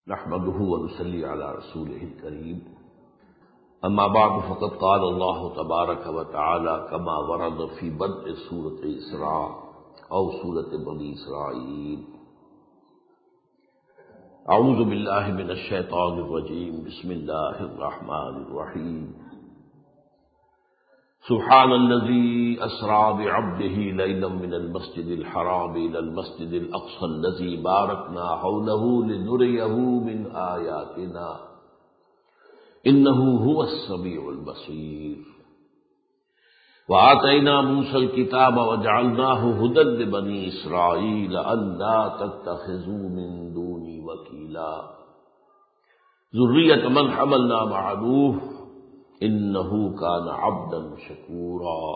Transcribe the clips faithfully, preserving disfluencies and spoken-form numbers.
نحمده ونصلي على رسوله الكريم اما بعد فقد قال الله تبارك وتعالى كما ورد في بدء سورة اسراء او سورة بني اسرائيل. اعوذ بالله من الشيطان الرجيم. بسم الله الرحمن الرحيم. سبحان الذي أسرى بعبده ليلا من المسجد الحرام إلى المسجد الأقصى الذي باركنا حوله لنريه من آياتنا إنه هو السميع البصير. وآتينا موسى الكتاب وجعلناه هدى لبني إسرائيل ألا تتخذوا من دوني وكيلا ذرية من حملنا مع نوح انه كان عبدا شكورا.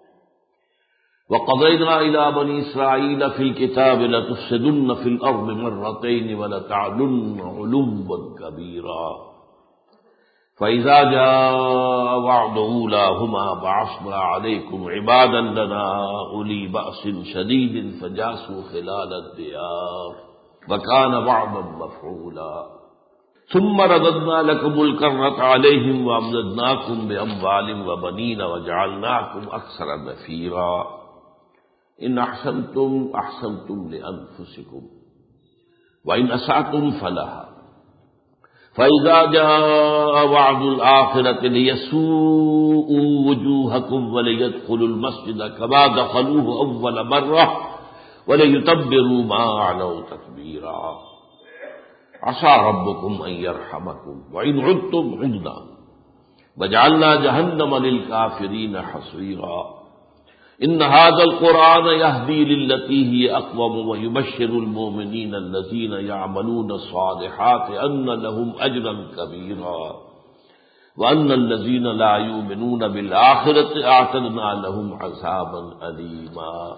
وقضينا الى بني اسرائيل في الكتاب لتفسدن في الارض مرتين ولتعلن علوا كبيرا. فاذا جاء وعد اولاهما بعثنا عليكم عبادا لنا اولي باس شديد فجاسوا خلال الديار وكان وعدا مفعولا. ثم رددنا لكم الكرة عليهم وأمددناكم بأموال وبنين وجعلناكم أكثر نفيرا. إن أحسنتم أحسنتم لأنفسكم وإن أسأتم فلها. فإذا جاء وعد الآخرة ليسوءوا وجوهكم وليدخلوا المسجد كما دخلوه أول مرة وليتبروا ما علوا تتبيرا. عسى ربكم ان يرحمكم وان عدتم عدنا وجعلنا جهنم للكافرين حصيرا. ان هذا القرآن يهدي للتي هي اقوم ويبشر المؤمنين الذين يعملون الصالحات ان لهم اجرا كبيرا وان الذين لا يؤمنون بالآخرة اعتدنا لهم عذابا أليما.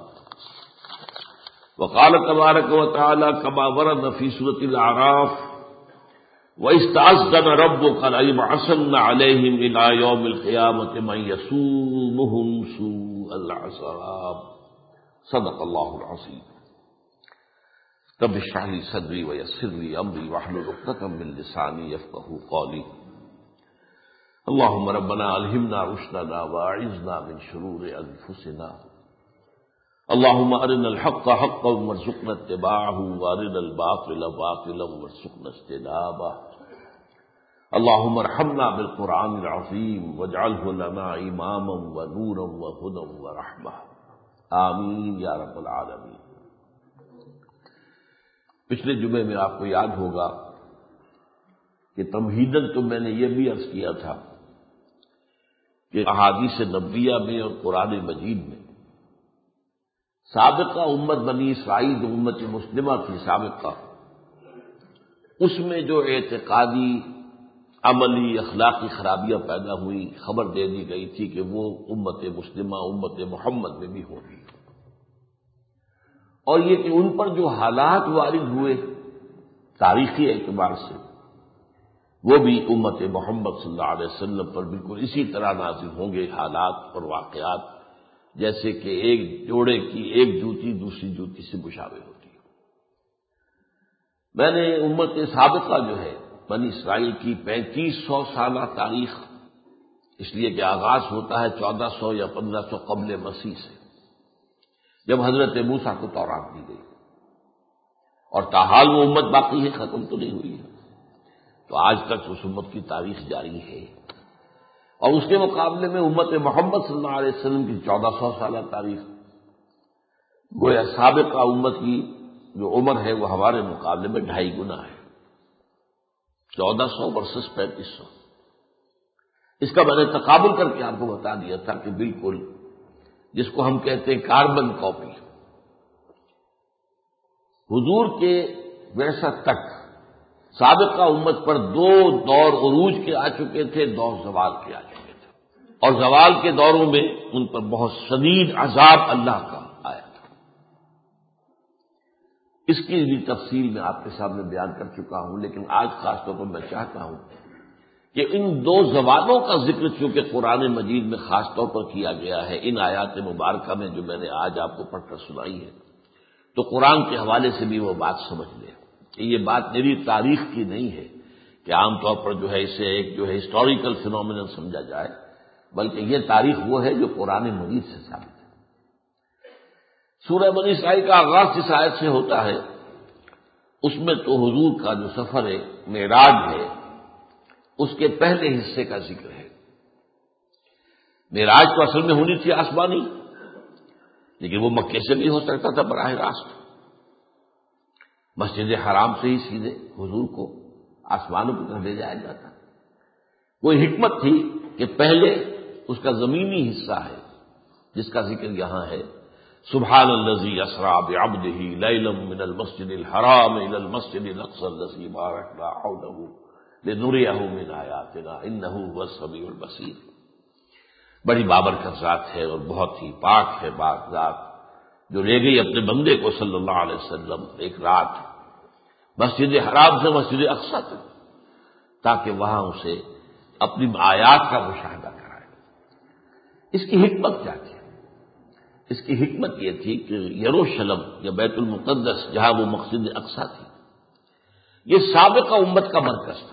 وقال تبارك وتعالى كما ورد في سورة الأعراف وَإِسْتَأَذَّنَ رَبُّكَ لَيَبْعَثَنَّ عَلَيْهِمْ إِلَى يَوْمِ الْقِيَامَةِ مَن يَسُومُهُمْ سُوءَ الْعَذَابِ. صدق اللہ العظیم. رب اشرح لي صدري ويسر لي أمري واحلل عقدة من لساني يفقهوا قولي. اللهم ربنا ألهمنا رشدنا وأعذنا من شرور أنفسنا. اللهم أرنا الحق حقا وارزقنا اتباعه وأرنا الباطل باطلا وارزقنا اجتنابه. اللهم ارحمنا بالقرآن العظيم واجعله لنا إماما ونورا وهدى ورحمة. آمین یا رب العالمین. پچھلے جمعے میں آپ کو یاد ہوگا کہ تمہیداً تو میں نے یہ بھی عرض کیا تھا کہ احادیث نبویہ میں اور قرآن مجید میں سابقہ امت بنی اسرائیل جو امت مسلمہ تھی سابقہ، اس میں جو اعتقادی عملی اخلاقی خرابیاں پیدا ہوئی خبر دے دی گئی تھی کہ وہ امت مسلمہ امت محمد میں بھی ہوگی. اور یہ کہ ان پر جو حالات وارد ہوئے تاریخی اعتبار سے وہ بھی امت محمد صلی اللہ علیہ وسلم پر بالکل اسی طرح نازل ہوں گے حالات اور واقعات، جیسے کہ ایک جوڑے کی ایک جوتی دوسری جوتی سے مشابہ ہوتی ہے. میں نے امت سابقہ جو ہے بنی اسرائیل کی پینتیس سو سالہ تاریخ، اس لیے کہ آغاز ہوتا ہے چودہ سو یا پندرہ سو قبل مسیح سے، جب حضرت موسیٰ کو تورات دی گئی، اور تاحال وہ امت باقی ہے، ختم تو نہیں ہوئی ہے. تو آج تک اس امت کی تاریخ جاری ہے. اور اس کے مقابلے میں امت محمد صلی اللہ علیہ وسلم کی چودہ سو سالہ تاریخ، گویا سابقہ امت کی جو عمر ہے وہ ہمارے مقابلے میں ڈھائی گنا ہے. چودہ سو ورسس پینتیس سو. اس کا میں نے تقابل کر کے آپ کو بتا دیا تھا کہ بالکل جس کو ہم کہتے ہیں کاربن کاپی، حضور کے ویسا تک سابقہ امت پر دو دور عروج کے آ چکے تھے، دو زوال کے آ چکے تھے، اور زوال کے دوروں میں ان پر بہت شدید عذاب اللہ کا آیا تھا. اس کی بھی تفصیل میں آپ کے سامنے بیان کر چکا ہوں، لیکن آج خاص طور پر میں چاہتا ہوں کہ ان دو زوالوں کا ذکر چونکہ قرآن مجید میں خاص طور پر کیا گیا ہے، ان آیات مبارکہ میں جو میں نے آج آپ کو پڑھ کر سنائی ہے، تو قرآن کے حوالے سے بھی وہ بات سمجھ لیں. کہ یہ بات میری تاریخ کی نہیں ہے کہ عام طور پر جو ہے اسے ایک جو ہے ہسٹوریکل فینومینل سمجھا جائے، بلکہ یہ تاریخ وہ ہے جو قرآن مجید سے ثابت ہے۔ سورہ بنی اسرائیل کا آغاز جس آیت سے ہوتا ہے اس میں تو حضور کا جو سفر ہے معراج ہے اس کے پہلے حصے کا ذکر ہے۔ معراج تو اصل میں ہونی تھی آسمانی، لیکن وہ مکے سے بھی ہو سکتا تھا براہ راست، مسجد حرام سے ہی سیدھے حضور کو آسمانوں کی طرف لے جایا جاتا۔ کوئی حکمت تھی کہ پہلے اس کا زمینی حصہ ہے جس کا ذکر یہاں ہے، سبحان الذی اسری بعبدہ لیلا من المسجد الحرام الی المسجد الاقصی الذی بارکنا حولہ لنریہ من آیاتنا انہ هو السمیع البصیر۔ بڑی بابرکت ذات ہے اور بہت ہی پاک ہے پاک ذات جو لے گئی اپنے بندے کو صلی اللہ علیہ وسلم ایک رات مسجد حرام سے مسجد اقصی تک تاکہ وہاں اسے اپنی آیات کا مشاہدہ کرائے۔ اس کی حکمت کیا تھی؟ اس کی حکمت یہ تھی کہ یروشلم یا بیت المقدس جہاں وہ مسجد اقصی تھی یہ سابقہ امت کا مرکز تھا،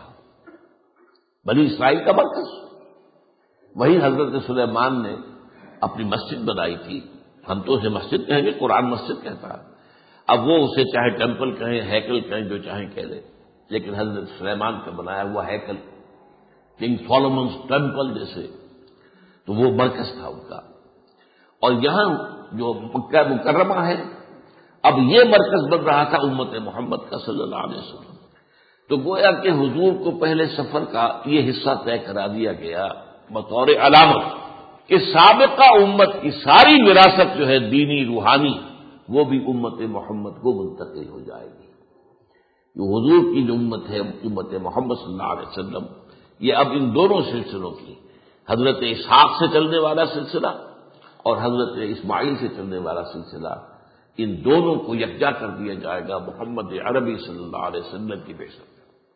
بنی اسرائیل کا مرکز۔ وہی حضرت سلیمان نے اپنی مسجد بنائی تھی، ہم تو اسے مسجد کہیں گے، قرآن مسجد کہتا ہے، اب وہ اسے چاہے ٹیمپل کہیں ہیکل کہیں جو چاہیں کہہ لیں، لیکن حضرت سلیمان کا بنایا ہوا ہیکل کنگ سولومنز ٹیمپل جیسے، تو وہ مرکز تھا ان کا۔ اور یہاں جو مکہ مکرمہ ہے اب یہ مرکز بن رہا تھا امت محمد کا صلی اللہ علیہ وسلم۔ تو گویا کہ حضور کو پہلے سفر کا یہ حصہ طے کرا دیا گیا بطور علامت کہ سابقہ امت کی ساری وراثت جو ہے دینی روحانی وہ بھی امت محمد کو منتقل ہو جائے گی۔ جو حضور کی جو امت ہے امت محمد صلی اللہ علیہ وسلم، یہ اب ان دونوں سلسلوں کی، حضرت اسحاق سے چلنے والا سلسلہ اور حضرت اسماعیل سے چلنے والا سلسلہ، ان دونوں کو یکجا کر دیا جائے گا محمد عربی صلی اللہ علیہ وسلم کی بعثت۔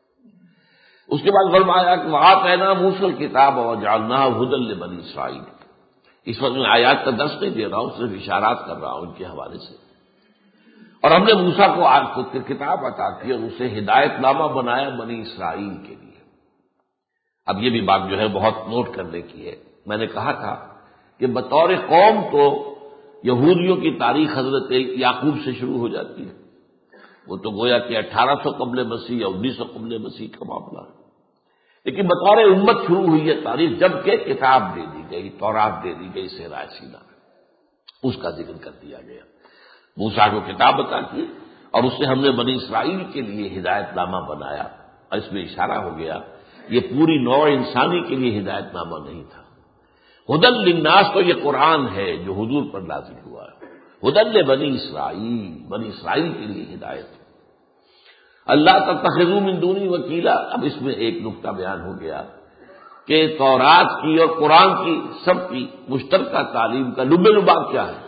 اس کے بعد فرمایا کہ وآتینaa موسیٰ الکتاب وجعلناہ ہدی لبنی اسرائیل۔ اس وقت میں آیات کا درس نہیں دے رہا ہوں، صرف اشارات کر رہا ہوں ان کے حوالے سے۔ اور ہم نے موسیٰ کو آج کتاب عطا کی اور اسے ہدایت نامہ بنایا بنی اسرائیل کے لیے۔ اب یہ بھی بات جو ہے بہت نوٹ کرنے کی ہے، میں نے کہا تھا کہ بطور قوم تو یہودیوں کی تاریخ حضرت یعقوب سے شروع ہو جاتی ہے، وہ تو گویا کہ اٹھارہ سو قبل مسیح یا انیس سو قبل مسیح کا معاملہ ہے، لیکن بطور امت شروع ہوئی ہے تاریخ جب کہ کتاب دے دی گئی، تورات دے دی گئی صحرائے سینا میں، اس کا ذکر کر دیا گیا۔ موسیٰ کو کتاب عطا کی اور اس سے ہم نے بنی اسرائیل کے لیے ہدایت نامہ بنایا، اور اس میں اشارہ ہو گیا یہ پوری نوع انسانی کے لیے ہدایت نامہ نہیں تھا۔ ہدی للناس تو یہ قرآن ہے جو حضور پر نازل ہوا ہے، ہدی لبنی اسرائیل، بنی اسرائیل کے لیے ہدایت ہے۔ اللہ تتخذوا من دونی وکیلا، اب اس میں ایک نقطہ بیان ہو گیا کہ تورات کی اور قرآن کی سب کی مشترکہ تعلیم کا لب لباب کیا ہے؟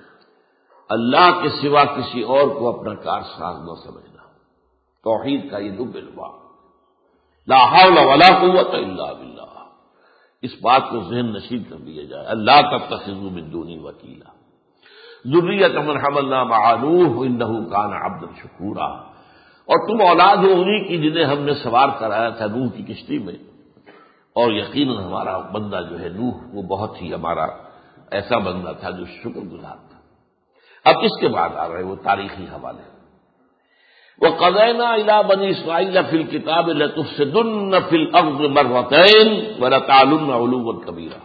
اللہ کے سوا کسی اور کو اپنا کارساز نہ سمجھنا، توحید کا یہ لب لباب، لا حول ولا قوت الا باللہ، اس بات کو ذہن نشین کر دیا جائے۔ اللہ تتخذوا من دونی وکیلا ذریۃ من حملنا مع نوح انہ کان عبدا شکورا، اور تم اولاد ہو انہی کی جنہیں ہم نے سوار کرایا تھا نوح کی کشتی میں، اور یقیناً ہمارا بندہ جو ہے نوح وہ بہت ہی ہمارا ایسا بندہ تھا جو شکر گزار تھا۔ اب اس کے بعد آ رہے وہ تاریخی حوالے، وَقَضَيْنَا إِلَىٰ بَنِي إِسْرَائِيلَ فِي الْكِتَابِ لَتُفْسِدُنَّ فِي الْأَرْضِ مَرَّتَيْنِ وَلَتَعْلُنَّ عُلُوًّا كَبِيرًا،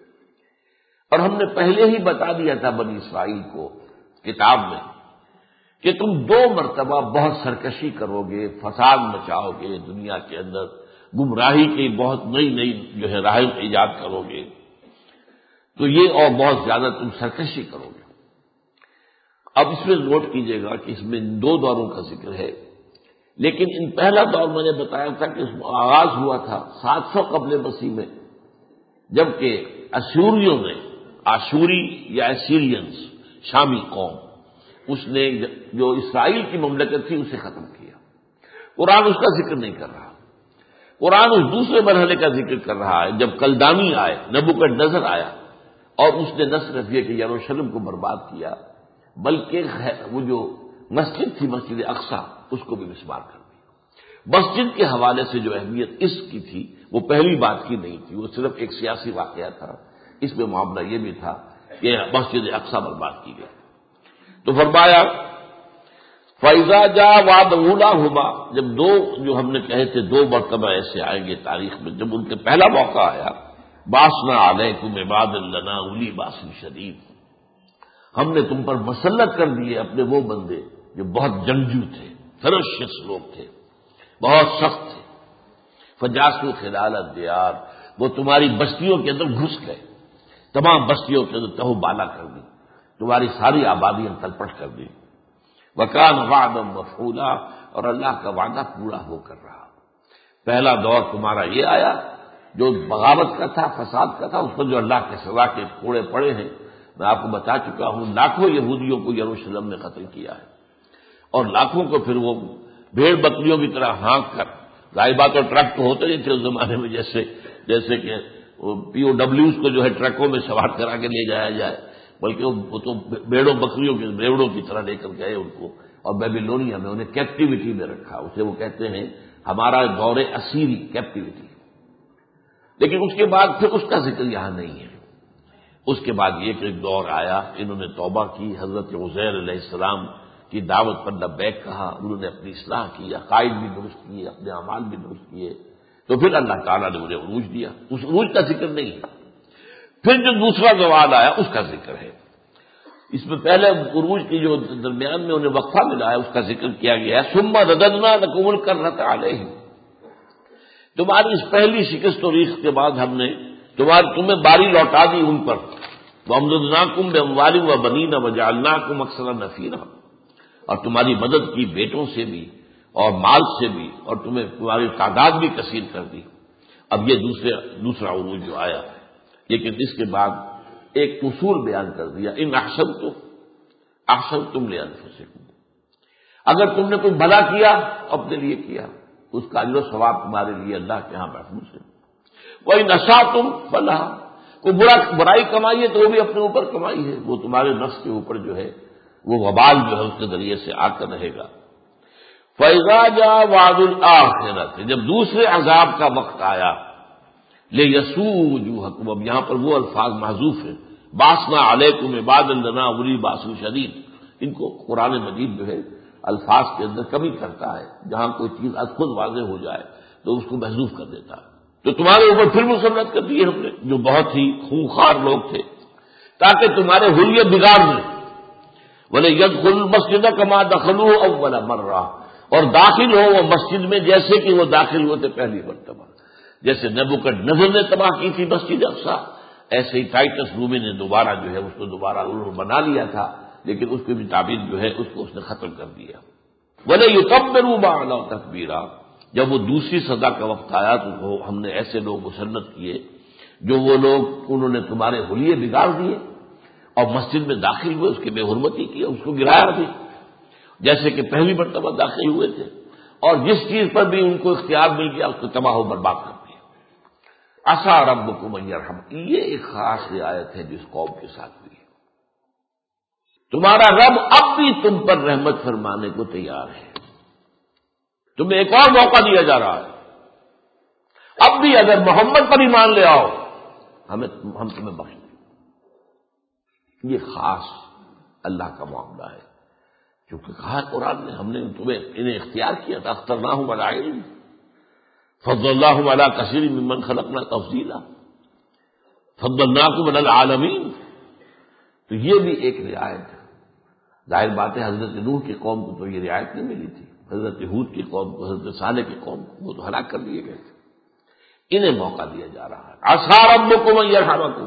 اور ہم نے پہلے ہی بتا دیا تھا بنی اسرائیل کو کتاب میں کہ تم دو مرتبہ بہت سرکشی کرو گے، فساد مچاؤ گے، دنیا کے اندر گمراہی کی بہت نئی نئی جو ہے راہیں ایجاد کرو گے، تو یہ اور بہت زیادہ تم سرکشی کرو گے۔ اب اس میں نوٹ کیجئے گا کہ اس میں دو دوروں کا ذکر ہے، لیکن ان پہلا دور میں نے بتایا تھا کہ اس میں آغاز ہوا تھا سات سو قبل مسیح میں، جبکہ اسوریوں نے، آشوری یا اسیرینز شامی قوم، اس نے جو اسرائیل کی مملکت تھی اسے ختم کیا۔ قرآن اس کا ذکر نہیں کر رہا، قرآن اس دوسرے مرحلے کا ذکر کر رہا ہے جب کلدانی آئے، نبوکدنضر آیا اور اس نے نہ صرف یہ کہ یروشلم کو برباد کیا بلکہ وہ جو مسجد تھی مسجد اقصی اس کو بھی مسمار کر دیا۔ مسجد کے حوالے سے جو اہمیت اس کی تھی وہ پہلی بات کی نہیں تھی، وہ صرف ایک سیاسی واقعہ تھا۔ اس میں معاملہ یہ بھی تھا کہ مسجد اقصی برباد کی گئی۔ تو فرمایا فَإِذَا جَاءَ وَعْدُ أُولَاهُمَا، جب دو جو ہم نے کہے تھے دو مرتبہ ایسے آئیں گے تاریخ میں، جب ان کے پہلا موقع آیا بَعَثْنَا عَلَيْكُمْ عِبَادًا لَنَا أُولِي بَأْسٍ شَدِيدٍ، ہم نے تم پر مسلط کر دیے اپنے وہ بندے جو بہت جنگجو تھے، فرشیس لوگ تھے، بہت سخت تھے۔ فَجَاسُوا خِلَالَ الدِّيَارِ، وہ تمہاری بستیوں کے اندر گھس گئے، تمام بستیوں کے اندر تہو بالا کر دی، تمہاری ساری آبادیاں تلپٹ کر دی۔ وَكَانَ وَعْدًا مَفْعُولًا، اور اللہ کا وعدہ پورا ہو کر رہا۔ پہلا دور تمہارا یہ آیا جو بغاوت کا تھا، فساد کا تھا، اس پر جو اللہ کے سزا کے کوڑے پڑے ہیں، میں آپ کو بتا چکا ہوں، لاکھوں یہودیوں کو یروشلم میں قتل کیا ہے، اور لاکھوں کو پھر وہ بھیڑ بکریوں کی طرح ہانک کر، ظاہر بات اور ٹرک تو ہوتے نہیں تھے اس زمانے میں، جیسے جیسے کہ پی او ڈبلیوز کو جو ہے ٹرکوں میں سوار کرا کے لے جایا جائے، بلکہ وہ تو بیڑوں بکریوں کے بیڑوں کی طرح لے کر گئے ان کو، اور بیبیلونیا میں انہیں کیپٹیوٹی میں رکھا، اسے وہ کہتے ہیں ہمارا دور اسیری کیپٹیوٹی۔ لیکن اس کے بعد پھر اس کا ذکر یہاں نہیں ہے۔ اس کے بعد یہ کہ ایک دور آیا، انہوں نے توبہ کی، حضرت عزیر علیہ السلام کی دعوت پر لبیک کہا، انہوں نے اپنی اصلاح کی، عقائد بھی درست کیے، اپنے اعمال بھی درست کیے، تو پھر اللہ تعالیٰ نے انہیں عروج دیا۔ اس عروج کا ذکر نہیں ہے۔ پھر جو دوسرا زوال آیا اس کا ذکر ہے۔ اس میں پہلے عروج کی جو درمیان میں انہیں وقفہ ملا ہے اس کا ذکر کیا گیا ہے، ثم رددنا لکم الکرۃ علیہم، تمہاری اس پہلی شکست و ریخت کے بعد ہم نے تمہاری تمہیں باری لوٹا دی ان پر، وامددناکم باموال وبنین وجعلناکم اکثر نفیرا، اور تمہاری مدد کی بیٹوں سے بھی اور مال سے بھی، اور تمہیں تمہاری تعداد بھی کثیر کر دی۔ اب یہ دوسرے دوسرا عروج جو آیا، لیکن اس کے بعد ایک اصول بیان کر دیا، ان احسنتم احسنتم لانفسکم، اگر تم نے کوئی بھلا کیا اپنے لیے کیا، اس کا اجر و ثواب تمہارے لیے اللہ کے ہاں محفوظ ہے۔ وَإِنْ أَسَأْتُمْ فَلَهَا، کوئی برا برائی کمائی ہے تو وہ بھی اپنے اوپر کمائی ہے، وہ تمہارے نفس کے اوپر جو ہے وہ وبال جو ہے اس کے ذریعے سے آ کر رہے گا۔ فَإِذَا جَاءَ وَعْدُ الْآخِرَةِ، جب دوسرے عذاب کا وقت آیا، لِيَسُوءُ وُجُوهَكُمْ، اب یہاں پر وہ الفاظ محذوف ہیں، بَعَثْنَا عَلَيْكُمْ عِبَادًا لَنَا أُولِي بَأْسٍ شَدِيدٍ، ان کو قرآن مجید جو ہے الفاظ کے اندر کمی کرتا ہے، جہاں کوئی چیز از خود واضح ہو جائے تو اس کو محذوف کر دیتا ہے۔ تو تمہارے اوپر پھر مسلط کر دیے ہم نے جو بہت ہی خونخوار لوگ تھے، تاکہ تمہارے حلیے بگاڑ لیں، وَلِيَدْخُلُوا الْمَسْجِدَ كَمَا دَخَلُوهُ أَوَّلَ مَرَّةٍ، اور داخل ہو وہ مسجد میں جیسے کہ وہ داخل ہوتے پہلی مرتبہ، جیسے نبوکدنضر نے تباہ کی تھی مسجد اقصی، ایسے ہی ٹائٹس رومی نے دوبارہ جو ہے اس کو دوبارہ انہوں نے بنا لیا تھا، لیکن اس کی بھی تعبیر جو ہے اس کو اس نے ختم کر دیا۔ وَلَيُكَبِّرُوا مَا عَلَوْا تَكْبِيرًا، جب وہ دوسری سزا کا وقت آیا تو وہ ہم نے ایسے لوگ مسلط کیے جو وہ لوگ انہوں نے تمہارے حلیے بگاڑ دیے اور مسجد میں داخل ہوئے، اس کی بے حرمتی کی، اس کو گرایا بھی جیسے کہ پہلی مرتبہ داخل ہوئے تھے، اور جس چیز پر بھی ان کو اختیار مل گیا اس کو تباہ و برباد کر دیا۔ عسیٰ ربکم ان یرحم، یہ ایک خاص رعایت ہے جس قوم کے ساتھ ہوئی ہے، تمہارا رب اب بھی تم پر رحمت فرمانے کو تیار ہے، تمہیں ایک اور موقع دیا جا رہا ہے، اب بھی اگر محمد پر ایمان لے آؤ ہمیں ہم تمہیں بخش دیں۔ یہ خاص اللہ کا معاملہ ہے، کیونکہ کہا ہے قرآن نے ہم نے تمہیں انہیں اختیار کیا تھا، اخترناہم علی علم فضلناہم علی کثیر ممن خلقنا تفضیلا فضلناکم علی العالمین۔ تو یہ بھی ایک رعایت ہے، ظاہر بات ہے حضرت نوح کی قوم کو تو یہ رعایت نہیں ملی تھی، حضرت ہود کی قوم کو، حضرت صالح کی قوم کو، وہ تو ہلاک کر دیے گئے تھے، انہیں موقع دیا جا رہا ہے۔ عسیٰ ربکم ان یرحمکم،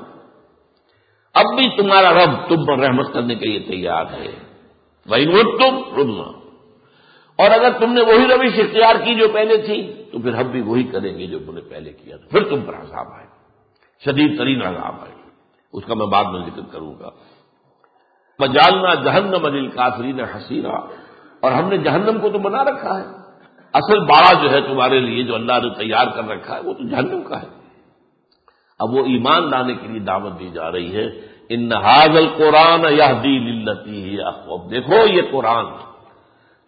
اب بھی تمہارا رب تم پر رحمت کرنے کے لیے تیار ہے۔ وَإِنْ عُدْتُمْ عُدْنَا، اور اگر تم نے وہی روش اختیار کی جو پہلے تھی تو پھر ہم بھی وہی کریں گے جو تم نے پہلے کیا تھا، پھر تم پر عذاب آئے، شدید ترین عذاب آئے، اس کا میں بعد میں ذکر کروں گا۔ وَجَعَلْنَا جَهَنَّمَ لِلْكَافِرِينَ حَصِيرًا، اور ہم نے جہنم کو تو بنا رکھا ہے، اصل باڑہ جو ہے تمہارے لیے جو اللہ نے تیار کر رکھا ہے وہ تو جہنم کا ہے۔ اب وہ ایمان لانے کے لیے دعوت دی جا رہی ہے، ان ھذا القرآن یہدی للتی ہی اقوم، دیکھو یہ قرآن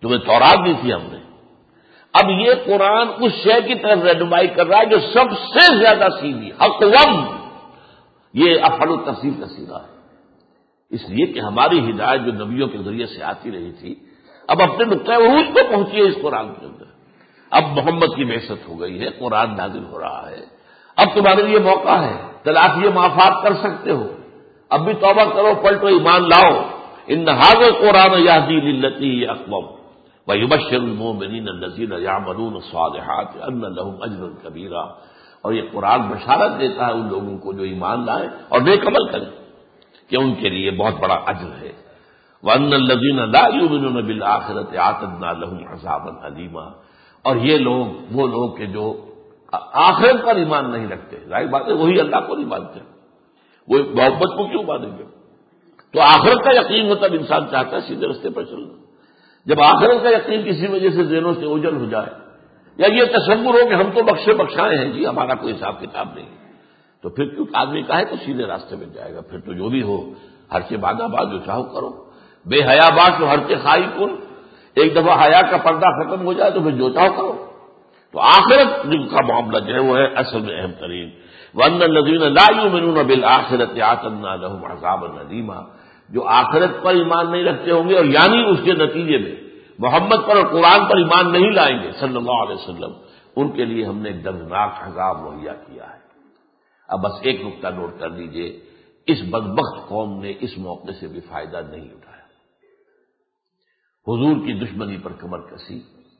تمہیں تورات دی تھی ہم نے. اب یہ قرآن اس شے کی طرف رہنمائی کر رہا ہے جو سب سے زیادہ سیدھی اقوم. یہ افعل التفصیل کا سیدھا ہے، اس لیے کہ ہماری ہدایت جو نبیوں کے ذریعے سے آتی رہی تھی اب اپنے نقطۂ عروج کو پہنچی ہے اس قرآن کے اندر. اب محمد کی بعثت ہو گئی ہے، قرآن نازل ہو رہا ہے، اب تمہارے لیے موقع ہے، تلافی معافات کر سکتے ہو. اب بھی توبہ کرو، پلٹو، ایمان لاؤ. ان ھذا القرآن یہدی للتی ہی اقوم ویبشر المؤمنین الذین یعملون الصالحات ان لهم اجرا کبیرا. اور یہ قرآن بشارت دیتا ہے ان لوگوں کو جو ایمان لائیں اور نیک عمل کریں کہ ان کے لیے بہت بڑا اجر ہے. وان الذین لا یؤمنون بالآخرۃ اعتدنا لهم عذابا الیما. اور یہ لوگ وہ لوگ کہ جو آخرت پر ایمان نہیں رکھتے، ظاہر بات ہے وہی اللہ کو نہیں مانتے، وہ محبت کو کیوں مانیں گے؟ تو آخرت کا یقین ہوتا ہے، انسان چاہتا ہے سیدھے رستے پر چلنا. جب آخرت کا یقین کسی وجہ سے ذہنوں سے اوجھل ہو جائے یا یہ تصور ہو کہ ہم تو بخشے بخشائے ہیں جی، ہمارا کوئی حساب کتاب نہیں، تو پھر کیوں آدمی کہے تو سیدھے راستے میں جائے گا. پھر تو جو بھی ہو ہر سے بادہ باد جو چاہو کرو. بے حیا باز تو ہر کے خائی کن. ایک دفعہ حیا کا پردہ ختم ہو جائے تو پھر جو چاہو کرو. تو آخرت کا معاملہ جو ہے وہ ہے اصل میں اہم ترین. وَأَنَّ الَّذِينَ لَا يُؤْمِنُونَ بِالْآخِرَةِ أَعْتَدْنَا لَهُمْ عَذَابًا أَلِيمًا. جو آخرت پر ایمان نہیں رکھتے ہوں گے اور یعنی اس کے نتیجے میں محمد پر اور قرآن پر ایمان نہیں لائیں گے صلی اللہ علیہ وسلم، ان کے لیے ہم نے ایک دردناک عذاب مہیا کیا ہے. اب بس ایک نقطہ نوٹ کر لیجئے، اس بدبخت قوم نے اس موقع سے بھی فائدہ نہیں اٹھایا. حضور کی دشمنی پر کمر کسی،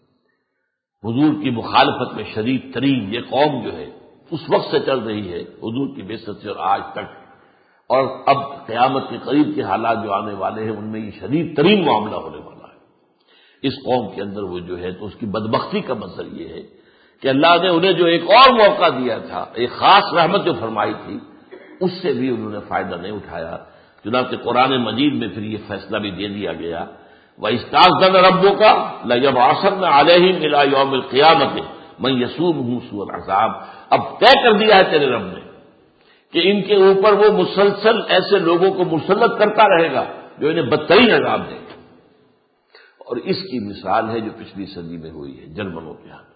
حضور کی مخالفت میں شدید ترین یہ قوم جو ہے اس وقت سے چل رہی ہے حضور کی بعثت سے اور آج تک، اور اب قیامت کے قریب کے حالات جو آنے والے ہیں ان میں یہ شدید ترین معاملہ ہونے والا ہے. اس قوم کے اندر وہ جو ہے تو اس کی بدبختی کا منظر یہ ہے کہ اللہ نے انہیں جو ایک اور موقع دیا تھا، ایک خاص رحمت جو فرمائی تھی، اس سے بھی انہوں نے فائدہ نہیں اٹھایا. چنانچہ قرآن مجید میں پھر یہ فیصلہ بھی دے دیا گیا، وَإِسْتَأْذَنَ رَبُّكَ لَيَبْعَثَنَّ عَلَيْهِمْ إِلَىٰ يَوْمِ الْقِيَامَةِ مَن يَسُومُهُمْ سُوءَ الْعَذَابِ. اب طے کر دیا ہے تیرے رب نے کہ ان کے اوپر وہ مسلسل ایسے لوگوں کو مسلط کرتا رہے گا جو انہیں بدترین عذاب دے گا. اور اس کی مثال ہے جو پچھلی صدی میں ہوئی ہے جرمنوں کے ہاتھ.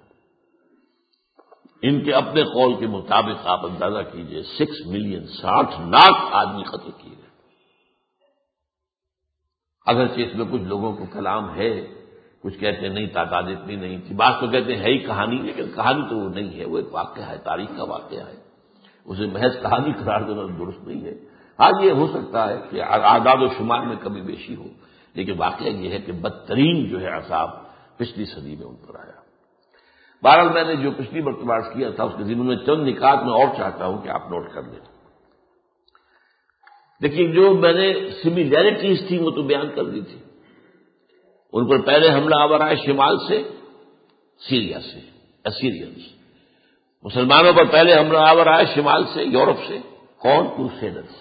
ان کے اپنے قول کے مطابق آپ اندازہ کیجئے سکس ملین ساٹھ لاکھ آدمی قتل کیے گئے. اگرچہ اس میں کچھ لوگوں کو کلام ہے، کچھ کہتے ہیں نہیں تعداد اتنی نہیں تھی، بعض تو کہتے ہیں ہے ہی کہانی، لیکن کہانی تو وہ نہیں ہے، وہ ایک واقعہ ہے، تاریخ کا واقعہ ہے، اسے محض کہانی قرار دینا درست نہیں ہے. ہاں یہ ہو سکتا ہے کہ اعداد و شمار میں کمی بیشی ہو، لیکن واقعہ یہ ہے کہ بدترین جو ہے عذاب پچھلی صدی میں ان پر آیا. بہرحال میں نے جو پچھلی مرتبہ عرض کیا تھا اس کے ضمن میں چند نکات میں اور چاہتا ہوں کہ آپ نوٹ کر لیں. دیکھیے جو میں نے سملیرٹیز تھی وہ تو بیان کر دی تھی. ان پر پہلے حملہ آور آئے شمال سے، سیریا سے، اسیرینز. مسلمانوں پر پہلے حملہ آور آئے شمال سے، یورپ سے، کون؟ کروسیڈرز.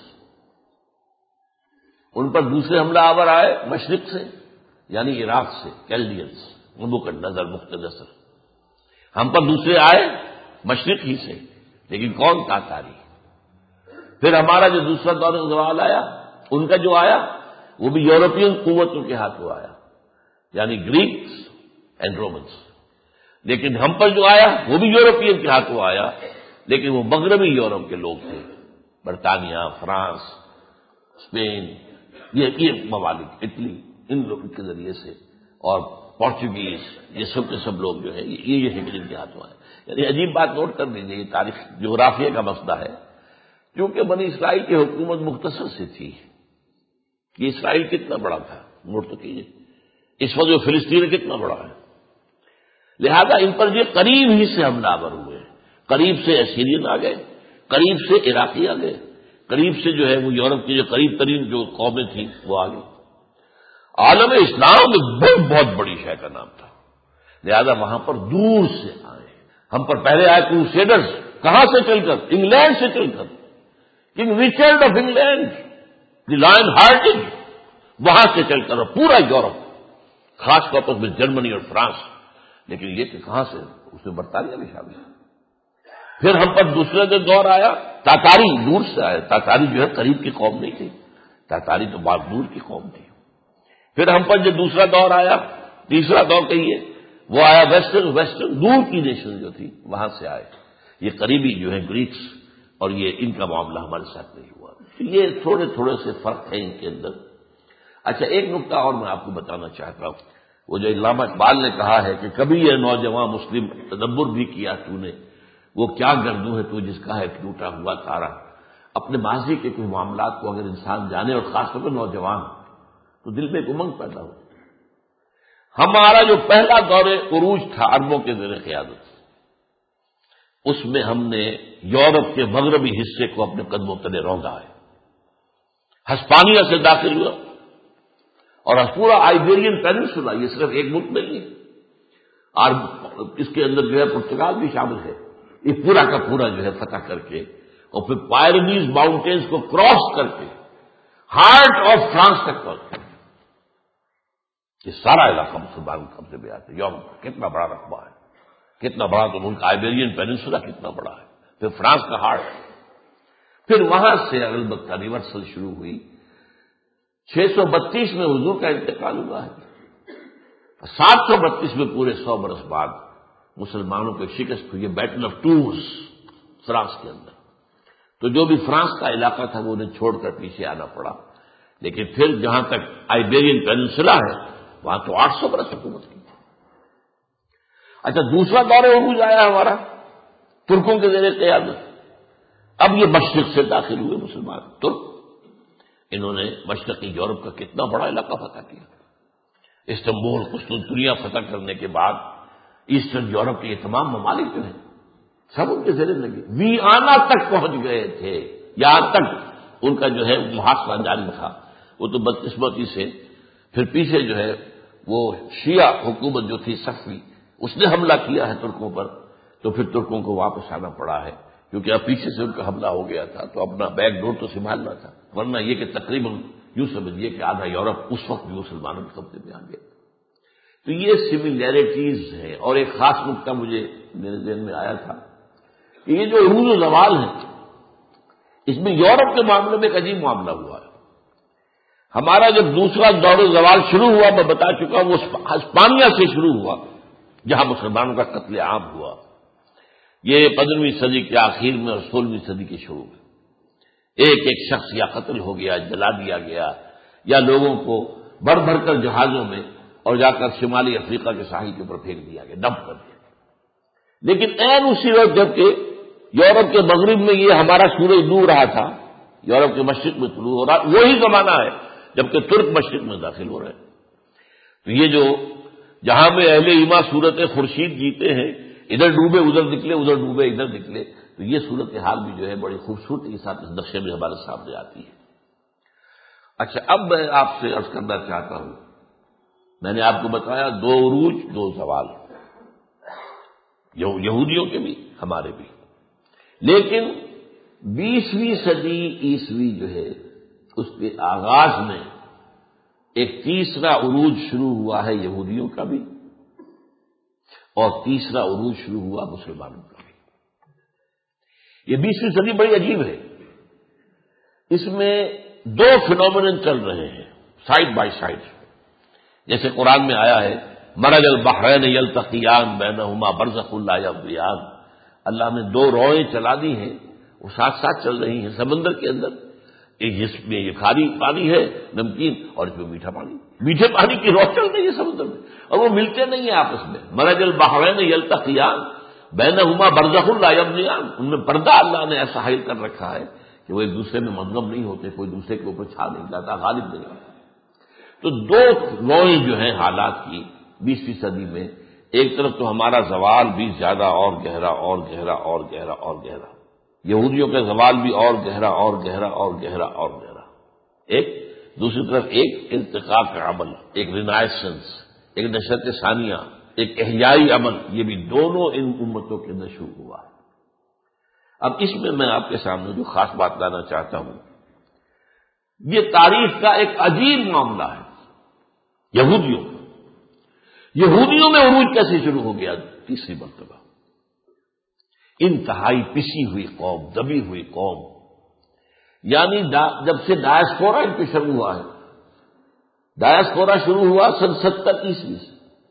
ان پر دوسرے حملہ آور آئے مشرق سے، یعنی عراق سے، کیلڈینز، نبوکدنضر مختصر. ہم پر دوسرے آئے مشرق ہی سے، لیکن کون؟ تاتاری. پھر ہمارا جو دوسرا دور زوال آیا، ان کا جو آیا وہ بھی یورپین قوتوں کے ہاتھوں آیا، یعنی گریکس اینڈ رومنس. لیکن ہم پر جو آیا وہ بھی یورپین کے ہاتھوں آیا، لیکن وہ مغربی یورپ کے لوگ تھے، برطانیہ، فرانس، اسپین، یہ ممالک، اٹلی، ان لوگوں کے ذریعے سے، اور پورچوگیز، یہ سب کے سب لوگ جو ہے یہ یہ ہیں جن کے ہاتھوں آئے. یعنی عجیب بات نوٹ کر لیجیے، یہ تاریخ جغرافیہ کا مسئلہ ہے. کیونکہ بنی اسرائیل کی حکومت مختصر سے تھی، کہ اسرائیل کتنا بڑا تھا نوٹ تو کیجیے. اس وقت جو فلسطین کتنا بڑا ہے، لہذا ان پر یہ قریب ہی سے حملہ آور ہوئے. قریب سے اسیرین آ گئے، قریب سے عراقی آ گئے، قریب سے جو ہے وہ یورپ کی جو قریب ترین جو قومیں تھیں وہ آ گئی. عالم اسلام ایک بہت بہت بڑی شے کا نام تھا، لہذا وہاں پر دور سے آئے. ہم پر پہلے آئے کروسیڈرز، کہاں سے چل کر؟ انگلینڈ سے چل کر. King Richard of England, the lion hearting, وہاں سے چل کر پورا یورپ، خاص طور پر میں جرمنی اور فرانس. لیکن یہ کہ کہاں سے؟ اس میں برطانیہ بھی شامل ہے. پھر ہم پر دوسرے جو دور آیا تاتاری، دور سے آئے. تاتاری جو ہے قریب کی قوم نہیں تھی، تاتاری تو بہت دور کی قوم تھی. پھر ہم پر جو دوسرا دور آیا تیسرا دور کہیے وہ آیا ویسٹرن ویسٹرن دور کی نیشن جو تھی وہاں سے آئے، یہ قریبی جو ہے گریکس، اور یہ ان کا معاملہ ہمارے ساتھ نہیں ہوا. یہ تھوڑے تھوڑے سے فرق ہیں ان کے اندر. اچھا ایک نقطہ اور میں آپ کو بتانا چاہتا ہوں، وہ جو علامہ اقبال نے کہا ہے کہ کبھی یہ نوجوان مسلم تدبر بھی کیا تو نے، وہ کیا گردوں ہے تو جس کا ہے ٹوٹا ہوا تارا. اپنے ماضی کے کچھ معاملات کو اگر انسان جانے، اور خاص طور پر نوجوان، تو دل میں ایک امنگ پیدا ہو. ہمارا جو پہلا دور عروج تھا عربوں کے زیر قیادت، اس میں ہم نے یورپ کے مغربی حصے کو اپنے قدموں تلے روندا ہے. ہسپانیہ سے داخل ہوا، اور پورا آئیبیرین پیننسولا، یہ صرف ایک ملک نہیں ہے، اور اس کے اندر جو ہے پرتگال بھی شامل ہے. یہ پورا کا پورا جو ہے فتح کر کے، اور پھر پائرنیز ماؤنٹینز کو کراس کر کے ہارٹ آف فرانس تک پہنچے. یہ سارا علاقہ مسلمان قبضے میں آتے. یورپ کا کتنا بڑا رقبہ ہے، کتنا بڑا تو ملک آئیبیرین پیننسولا کتنا بڑا ہے، پھر فرانس کا ہارٹ. پھر وہاں سے البتہ کا ریورسل شروع ہوئی. چھ سو بتیس میں حضور کا انتقال ہوا ہے. سات سو بتیس میں پورے سو برس بعد مسلمانوں کو شکست ہوئی ہے بیٹل آف ٹورس فرانس کے اندر. تو جو بھی فرانس کا علاقہ تھا وہ انہیں چھوڑ کر پیچھے آنا پڑا. لیکن پھر جہاں تک آئیبیرین پیننسولا ہے وہاں تو آٹھ سو برس حکومت کی. اچھا دوسرا دور عروج آیا ہمارا ترکوں کے زیر قیادت. اب یہ مشرق سے داخل ہوئے مسلمان ترک. انہوں نے مشرقی یورپ کا کتنا بڑا علاقہ فتح کیا. استنبول قسطنطنیہ فتح کرنے کے بعد ایسٹرن یورپ کے یہ تمام ممالک جو ہیں سب ان کے زیر لگے. ویانا تک پہنچ گئے تھے، یہاں تک ان کا جو ہے محاصرہ جاری تھا. وہ تو بدقسمتی سے پھر پیچھے جو ہے وہ شیعہ حکومت جو تھی صفوی، اس نے حملہ کیا ہے ترکوں پر، تو پھر ترکوں کو واپس آنا پڑا ہے، کیونکہ اب پیچھے سے ان کا حملہ ہو گیا تھا تو اپنا بیک ڈور تو سنبھالنا تھا. ورنہ یہ کہ تقریباً یوں سمجھیے کہ آدھا یورپ اس وقت بھی مسلمانوں کے قبضے میں آ گیا. تو یہ سملیرٹیز ہیں. اور ایک خاص نقطہ مجھے میرے ذہن میں آیا تھا کہ یہ جو عروج و زوال ہے اس میں یورپ کے معاملے میں ایک عجیب معاملہ ہوا ہے. ہمارا جب دوسرا دور و زوال شروع ہوا میں بتا چکا وہ ہسپانیہ سے شروع ہوا جہاں مسلمانوں کا قتل عام ہوا. یہ پندرہویں صدی کے آخر میں اور سولہویں صدی کے شروع میں ایک ایک شخص یا قتل ہو گیا، جلا دیا گیا، یا لوگوں کو بھر بھر کر جہازوں میں اور جا کر شمالی افریقہ کے ساحل کے اوپر پھینک دیا گیا، ڈمپ کر دیا. لیکن عین اسی وقت جبکہ یورپ کے مغرب میں یہ ہمارا سورج ڈوب رہا تھا، یورپ کے مشرق میں طلوع ہو رہا، وہی زمانہ ہے جبکہ ترک مشرق میں داخل ہو رہے ہیں. تو یہ جو جہاں میں اہل ایما صورت خورشید جیتے ہیں، ادھر ڈوبے ادھر نکلے، ادھر ڈوبے ادھر نکلے، تو یہ صورت حال بھی جو ہے بڑی خوبصورتی کے ساتھ اس نقشے میں ہمارے سامنے آتی ہے. اچھا اب میں آپ سے عرض کرنا چاہتا ہوں، میں نے آپ کو بتایا دو عروج دو زوال، یہودیوں کے بھی ہمارے بھی. لیکن بیسویں صدی عیسوی جو ہے اس کے آغاز میں ایک تیسرا عروج شروع ہوا ہے یہودیوں کا بھی، اور تیسرا عروج شروع ہوا مسلمانوں کا بھی. یہ بیسویں صدی بڑی عجیب ہے. اس میں دو فینومینن چل رہے ہیں سائڈ بائی سائڈ. جیسے قرآن میں آیا ہے مرج البحرین یلتقیان بینہما برزخ لا یبغیان. اللہ نے دو روئیں چلا دی ہیں، وہ ساتھ ساتھ چل رہی ہیں سمندر کے اندر. ایک جس میں یہ کھاری پانی ہے نمکین، اور اس میں میٹھا پانی. میٹھے پانی کی رو چل رہی ہے سمندر میں، اور وہ ملتے نہیں ہیں آپس میں. مرج البحرین یلتقیان بینہما برزخ لا یبغیان. ان میں پردہ اللہ نے ایسا حائل کر رکھا ہے کہ وہ ایک دوسرے میں منظم نہیں ہوتے، کوئی دوسرے کے اوپر چھا نہیں جاتا، غالب نہیں ہوتا. تو دو روئیں جو ہیں حالات کی بیسویں صدی میں، ایک طرف تو ہمارا زوال بھی زیادہ اور گہرا اور گہرا اور گہرا اور گہرا، یہودیوں کا زوال بھی اور گہرا اور گہرا اور گہرا اور گہرا ایک، دوسری طرف ایک ارتقاء کا عمل، ایک رینائسنس، ایک نشرت ثانیہ، ایک احیائی عمل، یہ بھی دونوں ان امتوں کے اندر شروع ہوا ہے. اب اس میں میں آپ کے سامنے جو خاص بات لانا چاہتا ہوں، یہ تاریخ کا ایک عجیب معاملہ ہے. یہودیوں یہودیوں میں عروج کیسے شروع ہو گیا تیسری مرتبہ؟ انتہائی پسی ہوئی قوم، دبی ہوئی قوم، یعنی جب سے ڈائسپورا ان پہ شروع ہوا ہے. ڈائسپورا شروع ہوا سن ستر عیسوی سے.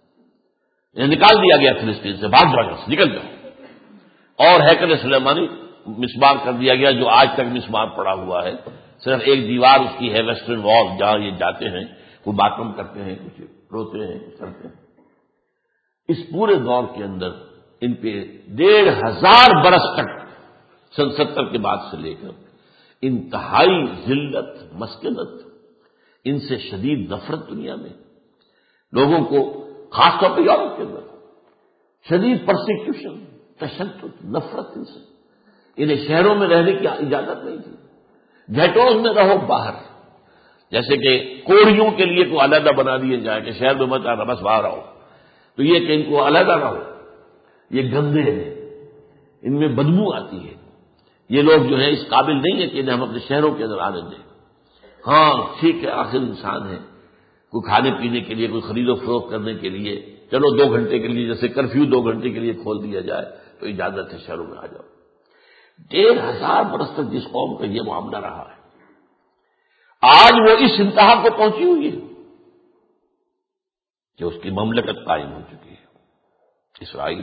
نکال دیا گیا فلسطین سے، بھاگ جاؤ سے، نکل جاؤ، اور ہیکل سلیمانی مسمار کر دیا گیا، جو آج تک مسمار پڑا ہوا ہے، صرف ایک دیوار اس کی ہے ویسٹرن وال، جہاں یہ جاتے ہیں، کوئی باتھ کرتے ہیں، کچھ روتے ہیں، چلتے ہیں۔ اس پورے دور کے اندر ان پہ ڈیڑھ ہزار برس تک، سن ستر کے بعد سے لے کر انتہائی ذلت، مسکنت، ان سے شدید نفرت دنیا میں لوگوں کو، خاص طور پہ یورپ کے اندر شدید پرسیکیوشن، تشدد، نفرت ان سے، انہیں شہروں میں رہنے کی اجازت نہیں تھی، گھیٹوز میں رہو باہر، جیسے کہ کوڑیوں کے لیے کو علیحدہ بنا دیے جائے کہ شہر میں مت آنا، بس باہر آؤ، تو یہ کہ ان کو علیحدہ رہو، یہ گندے ہیں، ان میں بدبو آتی ہے، یہ لوگ جو ہے اس قابل نہیں ہے کہ انہیں ہم اپنے شہروں کے اندر آنے دیں۔ ہاں ٹھیک ہے، آخر انسان ہے، کوئی کھانے پینے کے لیے، کوئی خرید و فروخت کرنے کے لیے، چلو دو گھنٹے کے لیے، جیسے کرفیو دو گھنٹے کے لیے کھول دیا جائے تو اجازت ہے شہروں میں آ جاؤ۔ ڈیڑھ ہزار برس تک جس قوم کا یہ معاملہ رہا ہے، آج وہ اس انتہا کو پہنچی ہوئی ہے کہ اس کی مملکت قائم ہو چکی ہے، اسرائیل،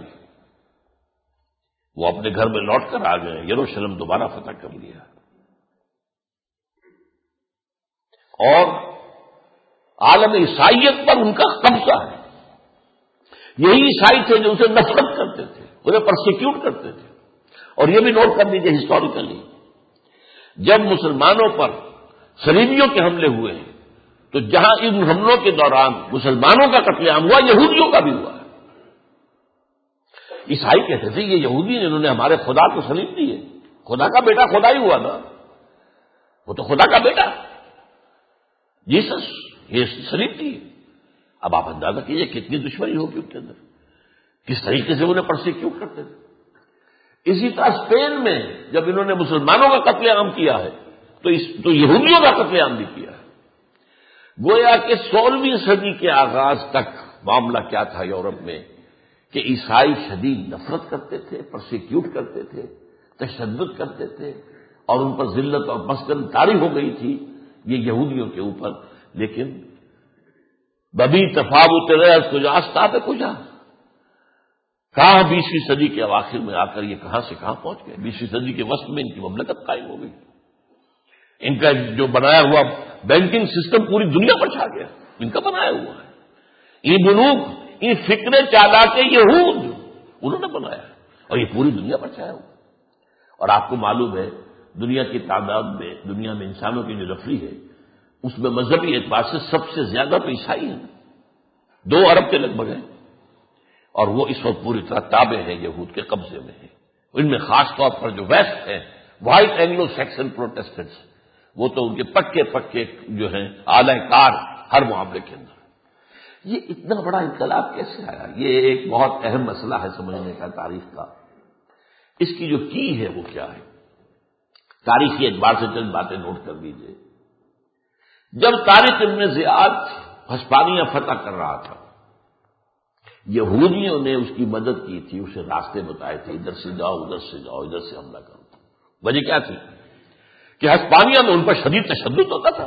وہ اپنے گھر میں لوٹ کر آ گئے، یروشلم دوبارہ فتح کر لیا، اور عالم عیسائیت پر ان کا قبضہ ہے۔ یہی عیسائی تھے جو اسے نفرت کرتے تھے، انہیں پرسیکیوٹ کرتے تھے۔ اور یہ بھی نوٹ کر لیجیے ہسٹوریکلی، جب مسلمانوں پر صلیبیوں کے حملے ہوئے ہیں تو جہاں ان حملوں کے دوران مسلمانوں کا قتل عام ہوا، یہودیوں کا بھی ہوا ہے۔ عیسائی کہتے تھے یہ یہودی ہیں، انہوں نے ہمارے خدا کو صلیب دی ہے، خدا کا بیٹا خدا ہی ہوا نا، وہ تو خدا کا بیٹا جیسس، یہ صلیب دی ہے۔ اب آپ اندازہ کیجیے کتنی دشمنی ہوگی ان کے اندر، کس طریقے سے انہیں پرسیکیوٹ کرتے تھے۔ اسی طرح اسپین میں جب انہوں نے مسلمانوں کا قتل عام کیا ہے تو اس تو یہودیوں کا قتل عام بھی کیا ہے۔ گویا کہ سولہویں صدی کے آغاز تک معاملہ کیا تھا یورپ میں کہ عیسائی شدید نفرت کرتے تھے، پرسیکیوٹ کرتے تھے، تشدد کرتے تھے، اور ان پر ذلت اور مسکن طاری ہو گئی تھی یہ یہودیوں کے اوپر۔ لیکن ببی تفاوت رأس کجا استاد کجا، کہاں بیسویں صدی کے اواخر میں آ کر یہ کہاں سے کہاں پہنچ گئے، بیسویں صدی کے وسط میں ان کی مملکت قائم ہو گئی، ان کا جو بنایا ہوا بینکنگ سسٹم پوری دنیا پر چھا گیا، ان کا بنایا ہوا ہے، یہ بلوغ، یہ فکر چالاک یہود انہوں نے بنایا ہے، اور یہ پوری دنیا پر چھایا ہوا۔ اور آپ کو معلوم ہے دنیا کی تعداد میں، دنیا میں انسانوں کی جو نفری ہے اس میں مذہبی اعتبار سے سب سے زیادہ تو عیسائی ہیں، دو ارب کے لگ بھگ ہیں، اور وہ اس وقت پوری طرح تابع ہیں، یہود کے قبضے میں ہیں۔ ان میں خاص طور پر جو ویسٹ ہیں، وائٹ اینگلو سیکسن پروٹیسٹنٹس، وہ تو ان کے پکے پکے جو ہیں اعلی کار ہر معاملے کے اندر۔ یہ اتنا بڑا انقلاب کیسے آیا؟ یہ ایک بہت اہم مسئلہ ہے سمجھنے کا تاریخ کا۔ اس کی جو کی ہے وہ کیا ہے؟ تاریخی اعتبار سے چند باتیں نوٹ کر لیجیے۔ جب طارق ابن زیاد ہسپانیہ فتح کر رہا تھا، یہودیوں نے اس کی مدد کی تھی، اسے راستے بتائے تھے، ادھر سے جاؤ، ادھر سے جاؤ، ادھر سے حملہ کرو۔ وجہ کیا تھی کہ ہسپانیہ میں ان پر شدید تشدد ہوتا تھا،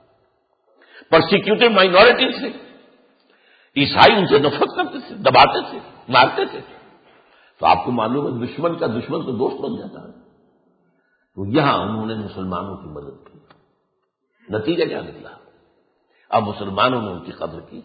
پرسیکیوٹڈ مائنورٹی سے، عیسائی ان سے نفرت کرتے تھے، دباتے تھے، مارتے تھے۔ تو آپ کو معلوم ہے دشمن کا دشمن تو دوست بن جاتا ہے۔ تو یہاں انہوں نے مسلمانوں کی مدد کی، نتیجہ کیا نکلا؟ اب مسلمانوں نے ان کی قدر کی،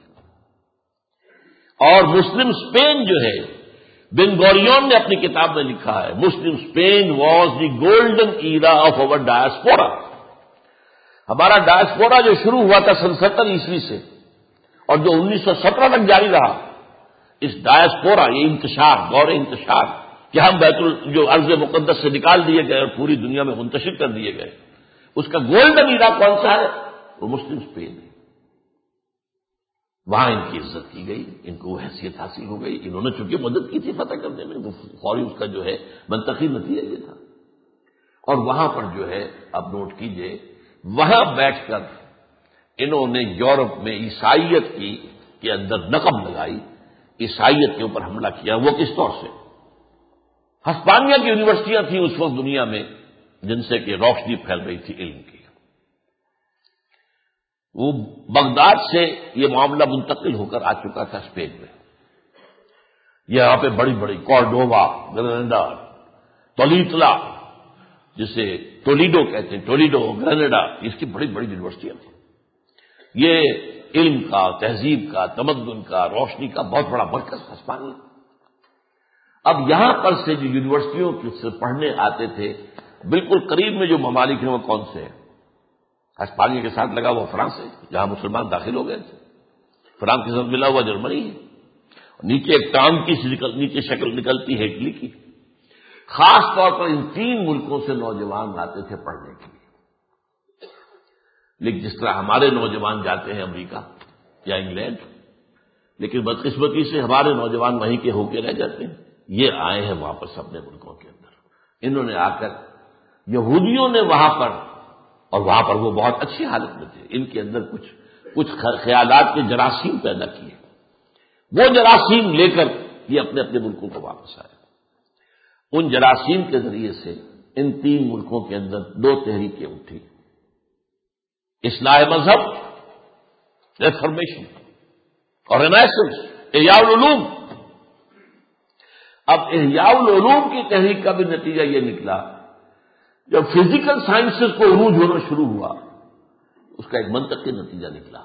اور مسلم اسپین جو ہے، بن گوریون نے اپنی کتاب میں لکھا ہے، Muslim Spain was the golden era of our diaspora. ہمارا ڈائسپورا جو شروع ہوا تھا سن ستر عیسوی سے اور جو انیس سو سترہ تک جاری رہا، اس ڈائسپورا، یہ انتشار، دور انتشار کہ ہم بیت ال جو ارض مقدس سے نکال دیے گئے اور پوری دنیا میں منتشر کر دیے گئے، اس کا گولڈن ایرا کون سا ہے؟ وہ مسلم اسپین ہے۔ وہاں ان کی عزت کی گئی، ان کو وہ حیثیت حاصل ہو گئی، انہوں نے چونکہ مدد کی تھی فتح کرنے میں، وہ فوری اس کا جو ہے منطقی نتیجہ یہ تھا۔ اور وہاں پر جو ہے اب نوٹ کیجئے، وہاں بیٹھ کر انہوں نے یورپ میں عیسائیت کی کے اندر نقب لگائی، عیسائیت کے اوپر حملہ کیا۔ وہ کس طور سے؟ ہسپانیہ کی یونیورسٹیاں تھیں اس وقت دنیا میں جن سے کہ روشنی پھیل رہی تھی علم کی، وہ بغداد سے یہ معاملہ منتقل ہو کر آ چکا تھا اسپین میں، یہاں پہ بڑی بڑی کورڈووا، گریناڈا، تولیتلا، جسے ٹولیڈو کہتے ہیں، ٹولیڈو، گریناڈا، اس کی بڑی بڑی یونیورسٹیاں تھیں. یہ علم کا، تہذیب کا، تمدن کا، روشنی کا بہت بڑا مرکز ہسپانیہ. اب یہاں پر سے جو یونیورسٹیوں سے پڑھنے آتے تھے، بالکل قریب میں جو ممالک ہیں وہ کون سے ہیں؟ ہسپانیہ کے ساتھ لگا ہوا فرانس ہے، جہاں مسلمان داخل ہو گئے تھے. فرانس کے ساتھ ملا ہوا جرمنی ہے. نیچے ایک ٹانگ کی نیچے شکل نکلتی ہے اٹلی کی. خاص طور پر ان تین ملکوں سے نوجوان آتے تھے پڑھنے کے لیے. لیکن جس طرح ہمارے نوجوان جاتے ہیں امریکہ یا انگلینڈ، لیکن بدقسمتی سے ہمارے نوجوان وہیں کے ہو کے رہ جاتے ہیں. یہ آئے ہیں واپس اپنے ملکوں کے اندر. انہوں نے آ کر یہودیوں نے وہاں پر، اور وہاں پر وہ بہت اچھی حالت میں تھے، ان کے اندر کچھ کچھ خیالات کے جراثیم پیدا کیے. وہ جراثیم لے کر یہ اپنے اپنے ملکوں کو واپس آئے. ان جراثیم کے ذریعے سے ان تین ملکوں کے اندر دو تحریکیں اٹھی: اصلاح مذہب، ریفارمیشن، اور رینیسنس، احیاء العلوم. اب احیاء العلوم کی تحریک کا بھی نتیجہ یہ نکلا، جب فزیکل سائنسز کو عروج ہونا شروع ہوا، اس کا ایک منطقی نتیجہ نکلا.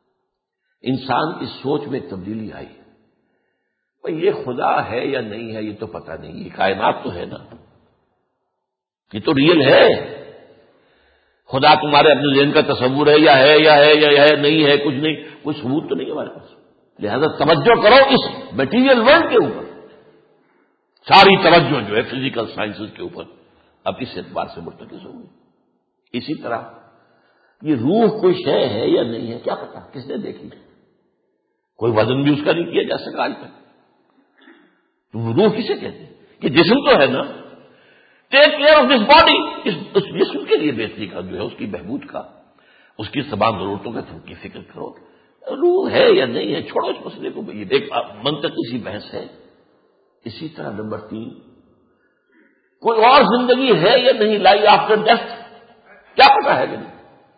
انسان کی سوچ میں تبدیلی آئی. بھئی یہ خدا ہے یا نہیں ہے یہ تو پتہ نہیں، یہ کائنات تو ہے نا، یہ تو ریئل ہے. خدا تمہارے اپنے ذہن کا تصور ہے یا ہے یا ہے یا ہے نہیں ہے، کچھ نہیں، کوئی ثبوت تو نہیں ہمارے پاس. لہذا توجہ کرو اس میٹیریل ورلڈ کے اوپر. ساری توجہ جو ہے فزیکل سائنسز کے اوپر اب اس اعتبار سے مرتکز ہوگی. اسی طرح یہ روح کوئی شے ہے یا نہیں ہے کیا پتا، کس نے دیکھی؟ کوئی وزن بھی اس کا نہیں کیا جا سکا آج تک. تو روح کسے کہتے ہیں؟ کہ جسم تو ہے نا. Take care of this body, اس جسم کے لیے بہتری کا جو ہے، اس کی بہبود کا، اس کی تمام ضرورتوں کا کی فکر کرو. روح ہے یا نہیں ہے چھوڑو اس مسئلے کو. یہ ایک منطقی سی بحث ہے. اسی طرح نمبر تین، کوئی اور زندگی ہے یا نہیں، لائی آفٹر ڈیتھ، کیا پتا ہے کہ نہیں؟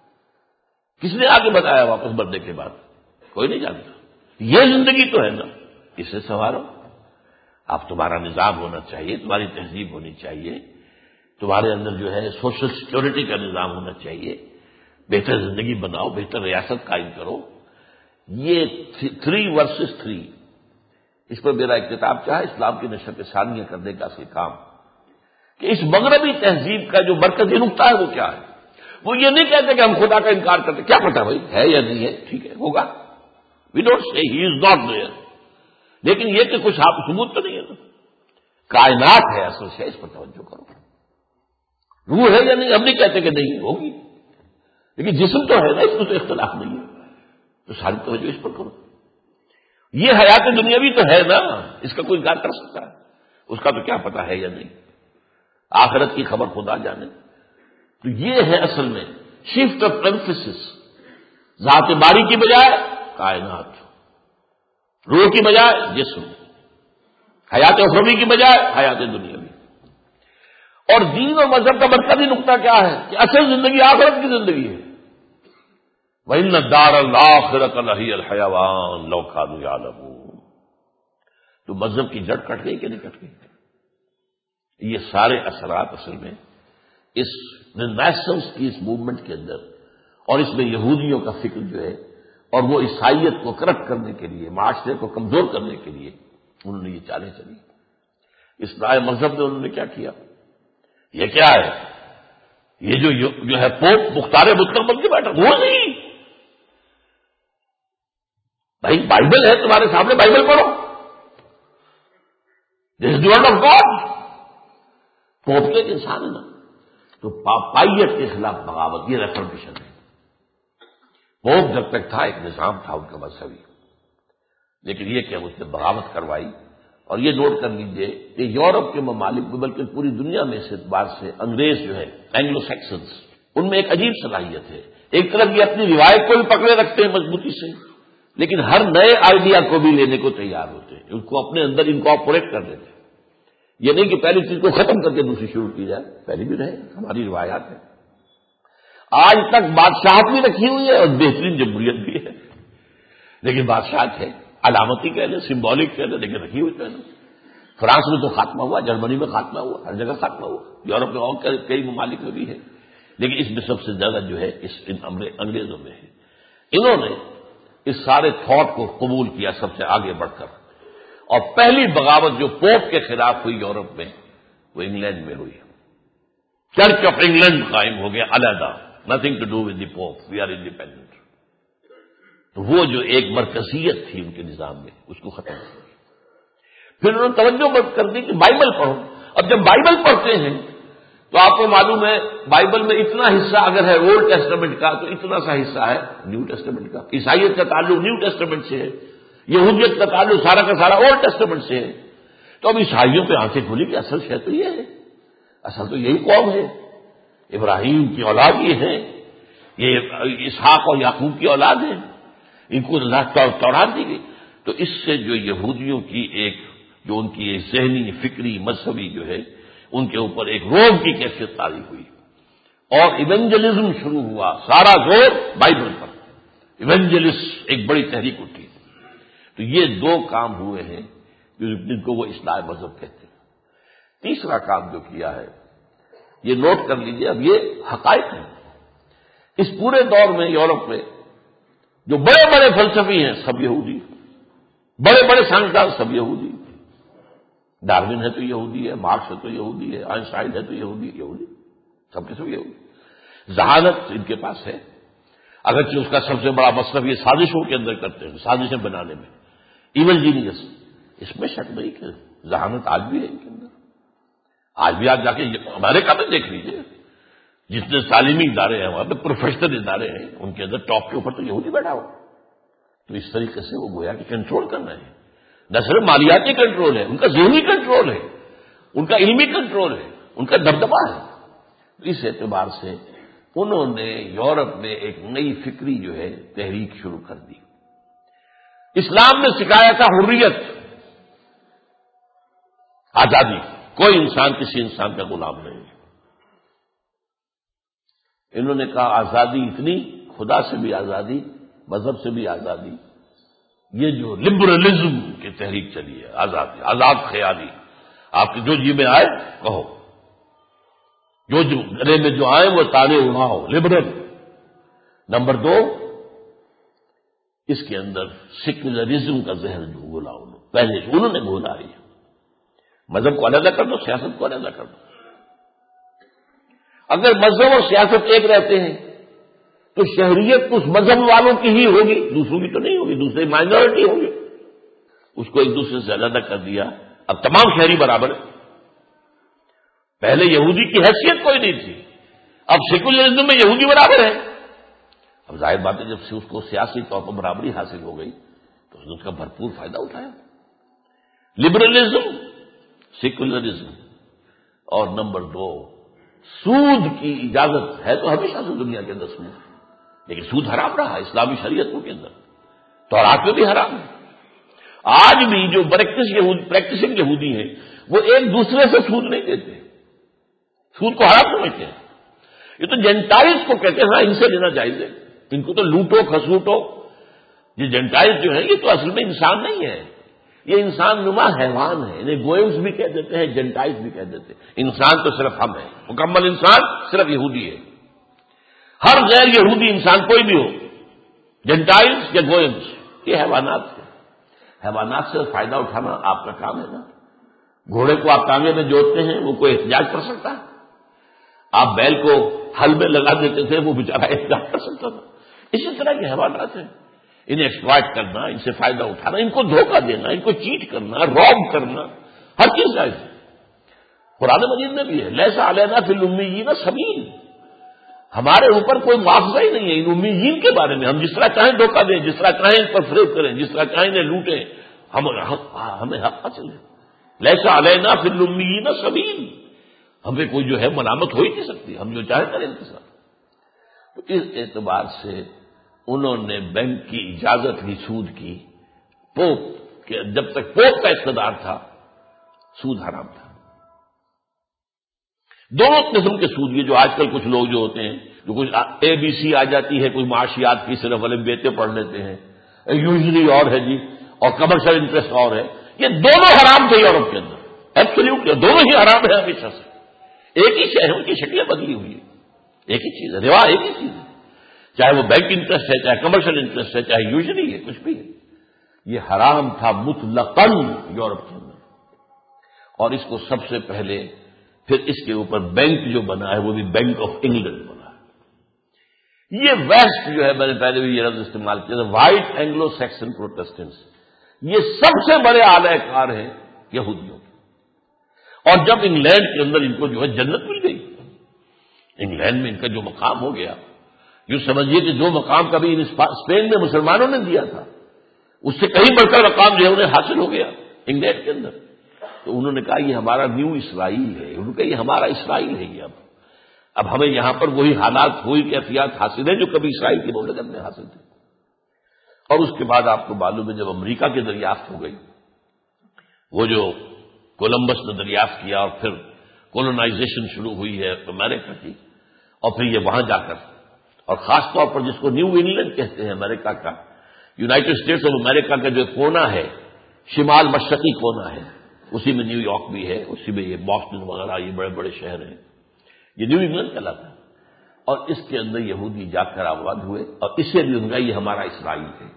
کس نے آگے بتایا واپس مرنے کے بعد؟ کوئی نہیں جانتا. یہ زندگی تو ہے نا، اسے سنوارو. اب تمہارا نظام ہونا چاہیے، تمہاری تہذیب ہونی چاہیے، تمہارے اندر جو ہے سوشل سیکورٹی کا نظام ہونا چاہیے، بہتر زندگی بناؤ، بہتر ریاست قائم کرو. یہ تھری ورسز تھری، اس پر میرا ایک کتاب چاہا اسلام کی نشر ثانیہ کرنے کا اصل کام، کہ اس مغربی تہذیب کا جو مرکزی نقطہ ہے وہ کیا ہے. وہ یہ نہیں کہتے کہ ہم خدا کا انکار کرتے، کیا پتا بھائی ہے یا نہیں ہے، ٹھیک ہے ہوگا، we don't say he is not their, لیکن یہ کہ کچھ آپ ثبوت تو نہیں ہے نا. کائنات ہے اصل سے، اس پر توجہ کرو. روح ہے یا نہیں ہم نہیں کہتے کہ نہیں ہوگی، لیکن جسم تو ہے نا، اس میں تو اختلاف نہیں ہے. تو ساری توجہ اس پر کرو. یہ حیات دنیاوی تو ہے نا، اس کا کوئی انکار کر سکتا ہے؟ اس کا تو کیا پتا ہے یا نہیں. آخرت کی خبر خدا جانے. تو یہ ہے اصل میں شفٹ آف ایمفیسس. ذات باری کی بجائے کائنات، روح کی بجائے جسم، حیات اخروی کی بجائے حیات دنیاوی. اور دین اور مذہب کا مرکزی نقطہ کیا ہے کہ اصل زندگی آخرت کی زندگی ہے. وَإِنَّ الدَّارَ الْآخِرَةَ لَهِيَ الْحَيَوَانُ لَوْ كَانُوا يَعْلَمُونَ. تو مذہب کی جڑ کٹ گئی کہ نہیں کٹ گئی؟ یہ سارے اثرات اصل میں اس رینیسنس کی اس موومنٹ کے اندر، اور اس میں یہودیوں کا فکر جو ہے، اور وہ عیسائیت کو کرپٹ کرنے کے لیے، معاشرے کو کمزور کرنے کے لیے انہوں نے یہ چالیں چلی. اصلاح مذہب میں انہوں نے کیا کیا؟ یہ کیا ہے؟ یہ جو جو ہے پوپ مختار مطلق بن کے بیٹھا، وہ نہیں بھائی، بائبل ہے تمہارے سامنے، بائبل پڑھو، this is the word of God. Pope تو ایک انسان ہے نا. تو پاپائیت کے خلاف بغاوت، یہ ریفارمیشن ہے. پوپ جب تک تھا ایک نظام تھا ان کا مذہبی، لیکن یہ کہ اس نے بغاوت کروائی. اور یہ نوٹ کر لیجئے کہ یورپ کے ممالک میں بلکہ پوری دنیا میں اس اعتبار سے انگریز جو ہے، اینگلو سیکسنز، ان میں ایک عجیب صلاحیت ہے. ایک طرف یہ اپنی روایت کو بھی پکڑے رکھتے ہیں مضبوطی سے، لیکن ہر نئے آئیڈیا کو بھی لینے کو تیار ہوتے ہیں، ان کو اپنے اندر انکارپوریٹ کر دیتے ہیں. یہ نہیں کہ پہلی چیز کو ختم کر کے دوسری شروع کی جائے، پہلی بھی رہے، ہماری روایات ہے. آج تک بادشاہت بھی رکھی ہوئی ہے اور بہترین جمہوریت بھی ہے، لیکن بادشاہت ہے، علامتی کہہ لیں، سمبولک کہہ لیں، لیکن رکھی ہوئی کہہ لیں. فرانس میں تو خاتمہ ہوا، جرمنی میں خاتمہ ہوا، ہر جگہ خاتمہ ہوا، یورپ میں اور کئی ممالک میں بھی ہے، لیکن اس میں سب سے زیادہ جو ہے اس ان انگریزوں میں ہے۔ انہوں نے اس سارے تھاٹ کو قبول کیا سب سے آگے بڑھ کر، اور پہلی بغاوت جو پوپ کے خلاف ہوئی یورپ میں وہ انگلینڈ میں ہوئی۔ چرچ آف انگلینڈ قائم ہو گیا علیحدہ، nothing to do with the pope, we are independent. تو وہ جو ایک مرکزیت تھی ان کے نظام میں اس کو ختم کر دیا۔ پھر انہوں نے توجہ بند کر دی کہ بائبل پڑھو۔ اب جب بائبل پڑھتے ہیں تو آپ کو معلوم ہے بائبل میں اتنا حصہ اگر ہے اولڈ ٹیسٹمنٹ کا تو اتنا سا حصہ ہے نیو ٹیسٹمنٹ کا۔ عیسائیت کا تعلق نیو ٹیسٹمنٹ سے ہے، یہودیت کا تعلق سارا کا سارا اولڈ ٹیسٹمنٹ سے ہے۔ تو اب عیسائیوں پہ آنکھیں کھلی کہ اصل شے تو یہ ہے، اصل تو یہی قوم ہے، ابراہیم کی اولاد یہ ہے، یہ اسحاق اور یعقوب کی اولاد ہے، ان کو تورات دی گئی۔ تو اس سے جو یہودیوں کی ایک جو ان کی ذہنی فکری مذہبی جو ہے ان کے اوپر ایک روب کی کیفیت طاری ہوئی، اور ایونجلزم شروع ہوا، سارا زور بائبل پر، ایونجلسٹ ایک بڑی تحریک اٹھی۔ تو یہ دو کام ہوئے ہیں جن کو وہ اصلاح مذہب کہتے ہیں۔ تیسرا کام جو کیا ہے یہ نوٹ کر لیجئے، اب یہ حقائق ہیں، اس پورے دور میں یورپ میں جو بڑے بڑے فلسفی ہیں سب یہودی، بڑے بڑے سائنسدان سب یہودی، ڈارون ہے تو یہودی ہے، مارکس ہے تو یہودی ہے، آئنسٹائن ہے تو یہودی یہودی سب کے سب یہودی۔ ذہانت ان کے پاس ہے، اگرچہ اس کا سب سے بڑا مصرف یہ سازشوں کے اندر کرتے ہیں، سازشیں بنانے میں، ایون جینیس، اس میں شک نہیں کہ ذہانت آج بھی ہے ان کے اندر۔ آج بھی آپ جا کے امریکہ میں دیکھ لیجیے، جتنے تعلیمی ادارے ہیں وہاں پہ پروفیشنل ادارے ہیں ان کے اندر ٹاپ کے اوپر تو یہودی بیٹھا ہوا۔ تو اس طریقے سے وہ گویا کہ کنٹرول کر رہے ہیں، نہ صرف مالیاتی کنٹرول ہے، ان کا ذہنی کنٹرول ہے، ان کا علمی کنٹرول ہے، ان کا دبدبہ ہے۔ اس اعتبار سے انہوں نے یورپ میں ایک نئی فکری جو ہے تحریک شروع کر دی۔ اسلام نے سکھایا تھا حریت، آزادی، کوئی انسان کسی انسان کا غلام نہیں ہے۔ انہوں نے کہا آزادی اتنی، خدا سے بھی آزادی، مذہب سے بھی آزادی، یہ جو لبرلزم کی تحریک چلی ہے، آزادی، آزاد خیالی، آپ کے جو جی میں آئے کہو، جو جو گلے میں جو آئے وہ تانے اڑاؤ، لبرل۔ نمبر دو، اس کے اندر سیکولرزم کا زہر جو گھولا انہوں پہلے انہوں نے گھولا ہے، مذہب کو علیحدہ کر دو، سیاست کو علیحدہ کر دو۔ اگر مذہب اور سیاست ایک رہتے ہیں تو شہریت اس مذہب والوں کی ہی ہوگی، دوسروں کی تو نہیں ہوگی، دوسرے مائنورٹی ہوگی۔ اس کو ایک دوسرے سے علیحدہ کر دیا، اب تمام شہری برابر ہیں۔ پہلے یہودی کی حیثیت کوئی نہیں تھی، اب سیکولرزم میں یہودی برابر ہے۔ اب ظاہر بات ہے جب سے اس کو سیاسی طور پر برابری حاصل ہو گئی تو اس نے اس کا بھرپور فائدہ اٹھایا۔ لبرلزم، سیکولرزم، اور نمبر دو، سود کی اجازت ہے تو ہمیشہ سے دنیا کے اندر سود ہے، لیکن سود حرام رہا اسلامی شریعتوں کے اندر، تورات میں بھی حرام ہے۔ آج بھی جو پریکٹسنگ یہودی ہیں وہ ایک دوسرے سے سود نہیں دیتے، سود کو حرام سمجھتے ہیں۔ یہ تو جینٹائلز کو کہتے ہیں، ہاں ان سے لینا جائز ہے، ان کو تو لوٹو کھسوٹو۔ یہ جینٹائلز جو ہیں یہ تو اصل میں انسان نہیں ہے، یہ انسان نما حیوان ہے، انہیں گوئمز بھی کہہ دیتے ہیں، جینٹائلز بھی کہہ دیتے ہیں۔ انسان تو صرف ہم ہیں، مکمل انسان صرف یہودی ہے۔ ہر غیر یہودی انسان کوئی بھی ہو، جینٹائلز یا گوئمز، یہ حیوانات ہیں۔ حیوانات سے فائدہ اٹھانا آپ کا کام ہے نا۔ گھوڑے کو آپ ٹانگے میں جوڑتے ہیں، وہ کوئی احتجاج کر سکتا ہے؟ آپ بیل کو ہل میں لگا دیتے تھے، وہ بیچارہ احتجاج کر سکتا تھا؟ اسی طرح کے حیوانات ہیں، انہیں ایکسپلائٹ کرنا، ان سے فائدہ اٹھانا، ان کو دھوکہ دینا، ان کو چیٹ کرنا، روب کرنا، ہر چیز جائز ہے۔ قرآن مجید میں بھی ہے، لیسا علینا فی الامیین سبیل، ہمارے اوپر کوئی معاوضہ ہی نہیں ہے ان امیین کے بارے میں۔ ہم جس طرح چاہیں دھوکہ دیں، جس طرح چاہیں ان پر فریب کریں، جس طرح چاہیں انہیں لوٹیں، ہم ہمیں حق حاصل ہے۔ لیسا علینا فی الامیین سبیل، ہمیں کوئی جو ہے ملامت ہو ہی نہیں سکتی، ہم جو چاہیں کریں ان کے ساتھ۔ تو اس اعتبار سے انہوں نے بینک کی اجازت لی سود کی، پوپ کہ جب تک پوپ کا اقتدار تھا سود حرام تھا۔ دونوں قسم کے سود، یہ جو آج کل کچھ لوگ جو ہوتے ہیں، جو کچھ اے بی سی آ جاتی ہے، کوئی معاشیات کی صرف علم بیتے پڑھ لیتے ہیں، یوزلی اور ہے جی، اور کمرشل انٹرسٹ اور ہے، یہ دونوں حرام تھے یورپ کے اندر۔ ایبسلیوٹلی، دونوں ہی حرام ہے ہمیشہ سے، ایک ہی شے ہے، ان کی شکلیں بدلی ہوئی ہے، ایک ہی چیز ہے، روا ایک ہی چیز ہے، چاہے وہ بینک انٹرسٹ ہے، چاہے کمرشل انٹرسٹ ہے، چاہے یوزلی ہے، کچھ بھی ہے، یہ حرام تھا مطلقاً یورپ کے اندر۔ اور اس کو سب سے پہلے پھر اس کے اوپر بینک جو بنا ہے وہ بھی بینک آف انگلینڈ بنا ہے۔ یہ ویسٹ جو ہے، میں نے پہلے بھی یہ لفظ استعمال کیا تھا، وائٹ اینگلو سیکسن پروٹیسٹنٹس، یہ سب سے بڑے اعلی کار ہیں یہودیوں کے۔ اور جب انگلینڈ کے اندر ان کو جو ہے جنت مل گئی، انگلینڈ میں ان کا جو مقام ہو گیا، یوں سمجھیے کہ جو مقام کبھی ان اسپین میں مسلمانوں نے دیا تھا اس سے کہیں بڑھ کر مقام جو ہے انہیں حاصل ہو گیا انگلینڈ کے اندر۔ تو انہوں نے کہا یہ ہمارا نیو اسرائیل ہے، انہوں نے کہا یہ ہمارا اسرائیل ہے، یہ اب اب ہمیں یہاں پر وہی حالات، وہی کیفیات حاصل ہیں جو کبھی اسرائیل کی مملکت میں حاصل تھے۔ اور اس کے بعد آپ کو معلوم ہے جب امریکہ کی دریافت ہو گئی، وہ جو کولمبس نے دریافت کیا اور پھر کولونائزیشن شروع ہوئی ہے امریکہ کی، اور پھر یہ وہاں جا کر، اور خاص طور پر جس کو نیو انگلینڈ کہتے ہیں امریکہ کا، یونائٹڈ اسٹیٹس آف امریکہ کا جو کونا ہے، شمال مشرقی کونا ہے، اسی میں نیو یارک بھی ہے، اسی میں یہ بoston وغیرہ یہ بڑے بڑے شہر ہیں، یہ نیو انگلینڈ کہلاتا ہے۔ اور اس کے اندر یہودی جا کر آباد ہوئے، اور اسے بھی ان کا یہ ہمارا اسرائیل ہے۔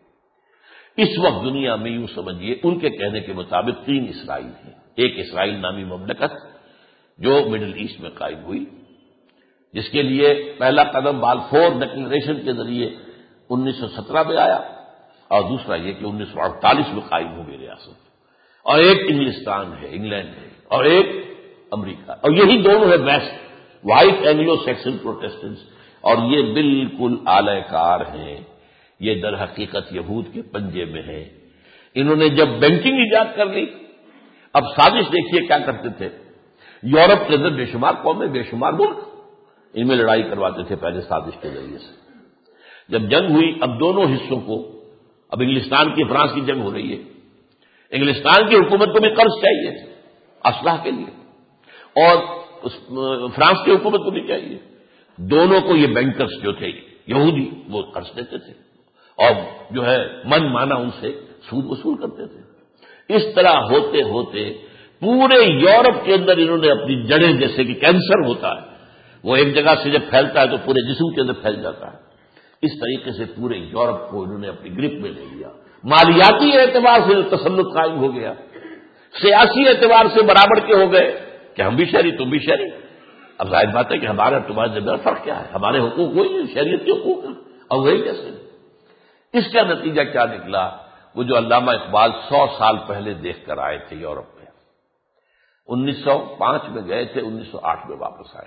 اس وقت دنیا میں یوں سمجھیے ان کے کہنے کے مطابق تین اسرائیل ہیں۔ ایک اسرائیل نامی مملکت جو مڈل ایسٹ میں قائم ہوئی، جس کے لیے پہلا قدم بالفور ڈکلریشن کے ذریعے انیس سو سترہ میں آیا، اور دوسرا یہ کہ انیس سو اڑتالیس میں قائم ہوئی ریاست، اور ایک انگلستان ہے، انگلینڈ ہے، اور ایک امریکہ، اور یہی دونوں ہے west, white Anglo Saxon Protestants, اور یہ بالکل اعلی کار ہیں، یہ در حقیقت یہود کے پنجے میں ہیں۔ انہوں نے جب بینکنگ ایجاد کر لی، اب سازش دیکھیے کیا کرتے تھے، یورپ کے اندر بے شمار قومیں، بے شمار ملک ان میں لڑائی کرواتے تھے پہلے سازش کے ذریعے سے۔ جب جنگ ہوئی، اب دونوں حصوں کو، اب انگلستان کی فرانس کی جنگ ہو رہی ہے، انگلستان کی حکومت کو بھی قرض چاہیے اسلحہ کے لیے، اور فرانس کی حکومت کو بھی چاہیے، دونوں کو یہ بینکرز جو تھے یہودی وہ قرض دیتے تھے، اور جو ہے من مانا ان سے سود وصول کرتے تھے۔ اس طرح ہوتے ہوتے پورے یورپ کے اندر انہوں نے اپنی جڑیں، جیسے کہ کینسر ہوتا ہے وہ ایک جگہ سے جب پھیلتا ہے تو پورے جسم کے اندر پھیل جاتا ہے، اس طریقے سے پورے یورپ کو انہوں نے اپنی گرپ میں لے لیا۔ مالیاتی اعتبار سے تسلط قائم ہو گیا، سیاسی اعتبار سے برابر کے ہو گئے کہ ہم بھی شہری تم بھی شہری۔ اب ظاہر بات ہے کہ ہمارا تمہارے درمیان فرق کیا ہے، ہمارے حقوق وہی ہیں، شہریت کے حقوق ہیں، اور وہی کیسے۔ اس کا نتیجہ کیا نکلا، وہ جو علامہ اقبال سو سال پہلے دیکھ کر آئے تھے یورپ میں، انیس سو پانچ میں گئے تھے، انیس سو آٹھ میں واپس آئے،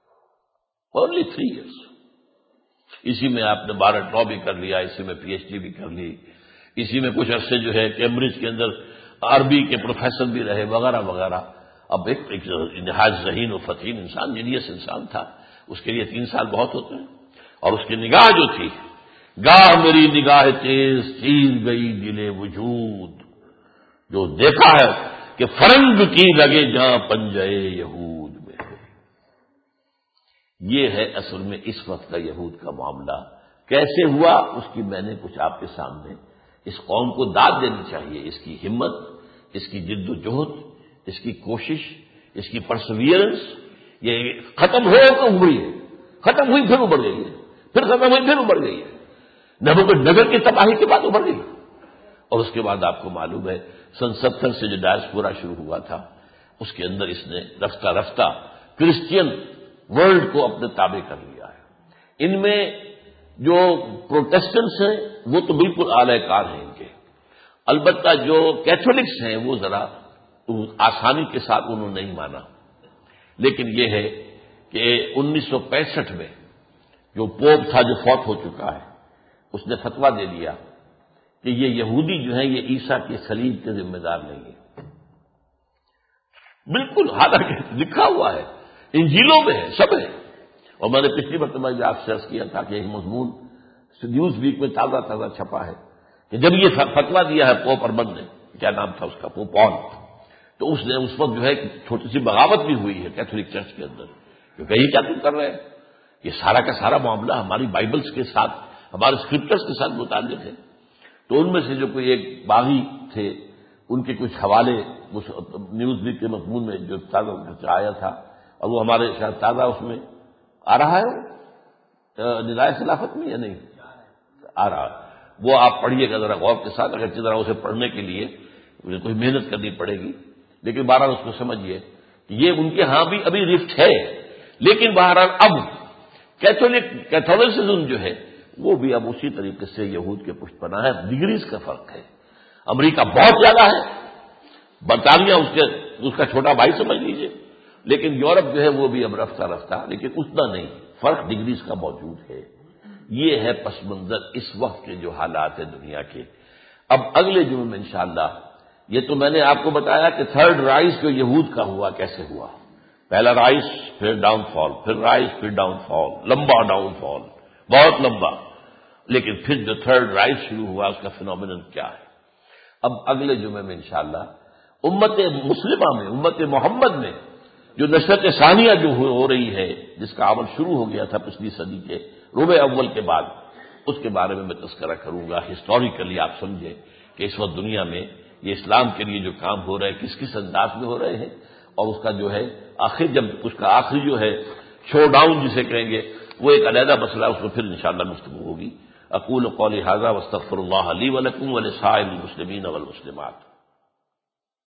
اونلی تھری ایئرس۔ اسی میں آپ نے بارہ ڈرا بھی کر لیا، اسی میں پی ایچ ڈی بھی کر لی، اسی میں کچھ عرصے جو ہے کیمبرج کے اندر عربی کے پروفیسر بھی رہے وغیرہ وغیرہ۔ اب ایک نہایت ذہین و فتین انسان، جینیس انسان تھا، اس کے لیے تین سال بہت ہوتے ہیں۔ اور اس کی نگاہ جو تھی، گاہ میری نگاہ تیز چیر گئی دل وجود، جو دیکھا ہے کہ فرنگ کی لگے جہاں پنجے یہود میں۔ یہ ہے اصل میں اس وقت کا یہود کا معاملہ۔ کیسے ہوا اس کی میں نے کچھ آپ کے سامنے، اس قوم کو داد دینی چاہیے، اس کی ہمت، اس کی جد و جہد، اس کی کوشش، اس کی پرسویئرنس۔ یہ ختم ہو تو ہوئی ہے، ختم ہوئی پھر ابھر گئی ہے، پھر ختم ہوئی پھر ابھر گئی ہے، نبوکدنیزر کی تباہی کے بعد ابھر گئی، اور اس کے بعد آپ کو معلوم ہے سن ستر سے جو ڈائسپورا شروع ہوا تھا، اس کے اندر اس نے رفتہ رفتہ کرسچین ورلڈ کو اپنے تابع کر لیا ہے۔ ان میں جو پروٹیسٹنٹس ہیں وہ تو بالکل اعلی کار ہیں ان کے، البتہ جو کیتھولکس ہیں وہ ذرا آسانی کے ساتھ انہوں نے نہیں مانا، لیکن یہ ہے کہ انیس سو پینسٹھ میں جو پوپ تھا جو فوت ہو چکا ہے، اس نے فتویٰ دے دیا کہ یہ یہودی جو ہیں یہ عیسیٰ کے صلیب کے ذمہ دار نہیں ہے، بالکل، حالانکہ لکھا ہوا ہے، انجیلوں میں ہے، سب ہے۔ اور میں نے پچھلی مرتبہ جو آپ سے عرض کیا تھا کہ ایک مضمون نیوز ویک میں تازہ تازہ چھپا ہے کہ جب یہ فتویٰ دیا ہے پوپ اربن نے، کیا نام تھا اس کا، پوپ پال، تو اس نے اس وقت جو ہے ایک چھوٹی سی بغاوت بھی ہوئی ہے کیتھولک چرچ کے اندر، کہ کہیں کیا تم کر رہے ہیں، یہ سارا کا سارا معاملہ ہماری بائبلز کے ساتھ، ہمارے اسکرپچرز کے ساتھ متعلق ہے۔ تو ان میں سے جو کوئی ایک باغی تھے ان کے کچھ حوالے نیوز ویک کے مضمون میں جو تازہ آیا تھا، اور وہ ہمارے شاید تازہ اس میں آ رہا ہے وہ ندائے خلافت میں یا نہیں آ رہا، وہ آپ پڑھیے گا ذرا غور کے ساتھ، اگر ذرا اسے پڑھنے کے لیے کوئی محنت کرنی پڑے گی، لیکن بہرحال اس کو سمجھیے کہ یہ ان کے ہاں بھی ابھی رفٹ ہے، لیکن بہرحال اب کیتھولک کیتھولسزم جو ہے وہ بھی اب اسی طریقے سے یہود کے پشت پناہ ہے، ڈگریز کا فرق ہے۔ امریکہ بہت زیادہ ہے، برطانیہ اس کے اس کا چھوٹا بھائی سمجھ لیجیے، لیکن یورپ جو ہے وہ بھی اب رفتہ رفتہ، لیکن اتنا نہیں، فرق ڈگریز کا موجود ہے۔ یہ ہے پس منظر اس وقت کے جو حالات ہیں دنیا کے۔ اب اگلے جمعے میں انشاءاللہ، یہ تو میں نے آپ کو بتایا کہ تھرڈ رائز جو یہود کا ہوا کیسے ہوا، پہلا رائز پھر ڈاؤن فال، پھر رائز پھر ڈاؤن فال، لمبا ڈاؤن فال، بہت لمبا، لیکن پھر جو تھرڈ رائز شروع ہوا اس کا فینومینن کیا ہے۔ اب اگلے جمعے میں انشاءاللہ امت مسلمہ میں، امت محمد میں جو نشرت ثانیہ جو ہو رہی ہے، جس کا عمل شروع ہو گیا تھا پچھلی صدی کے ربع اول کے بعد، اس کے بارے میں میں تذکرہ کروں گا۔ ہسٹوریکلی آپ سمجھیں کہ اس وقت دنیا میں یہ اسلام کے لیے جو کام ہو رہے ہیں کس کس انداز میں ہو رہے ہیں، اور اس کا جو ہے آخر جب اس کا آخری جو ہے شو ڈاؤن جسے کہیں گے، وہ ایک علیحدہ مسئلہ، اس میں پھر انشاءاللہ گفتگو ہوگی۔ اقول قولی ھذا واستغفر اللہ لی ولکم ولسائر المسلمین والمسلمات۔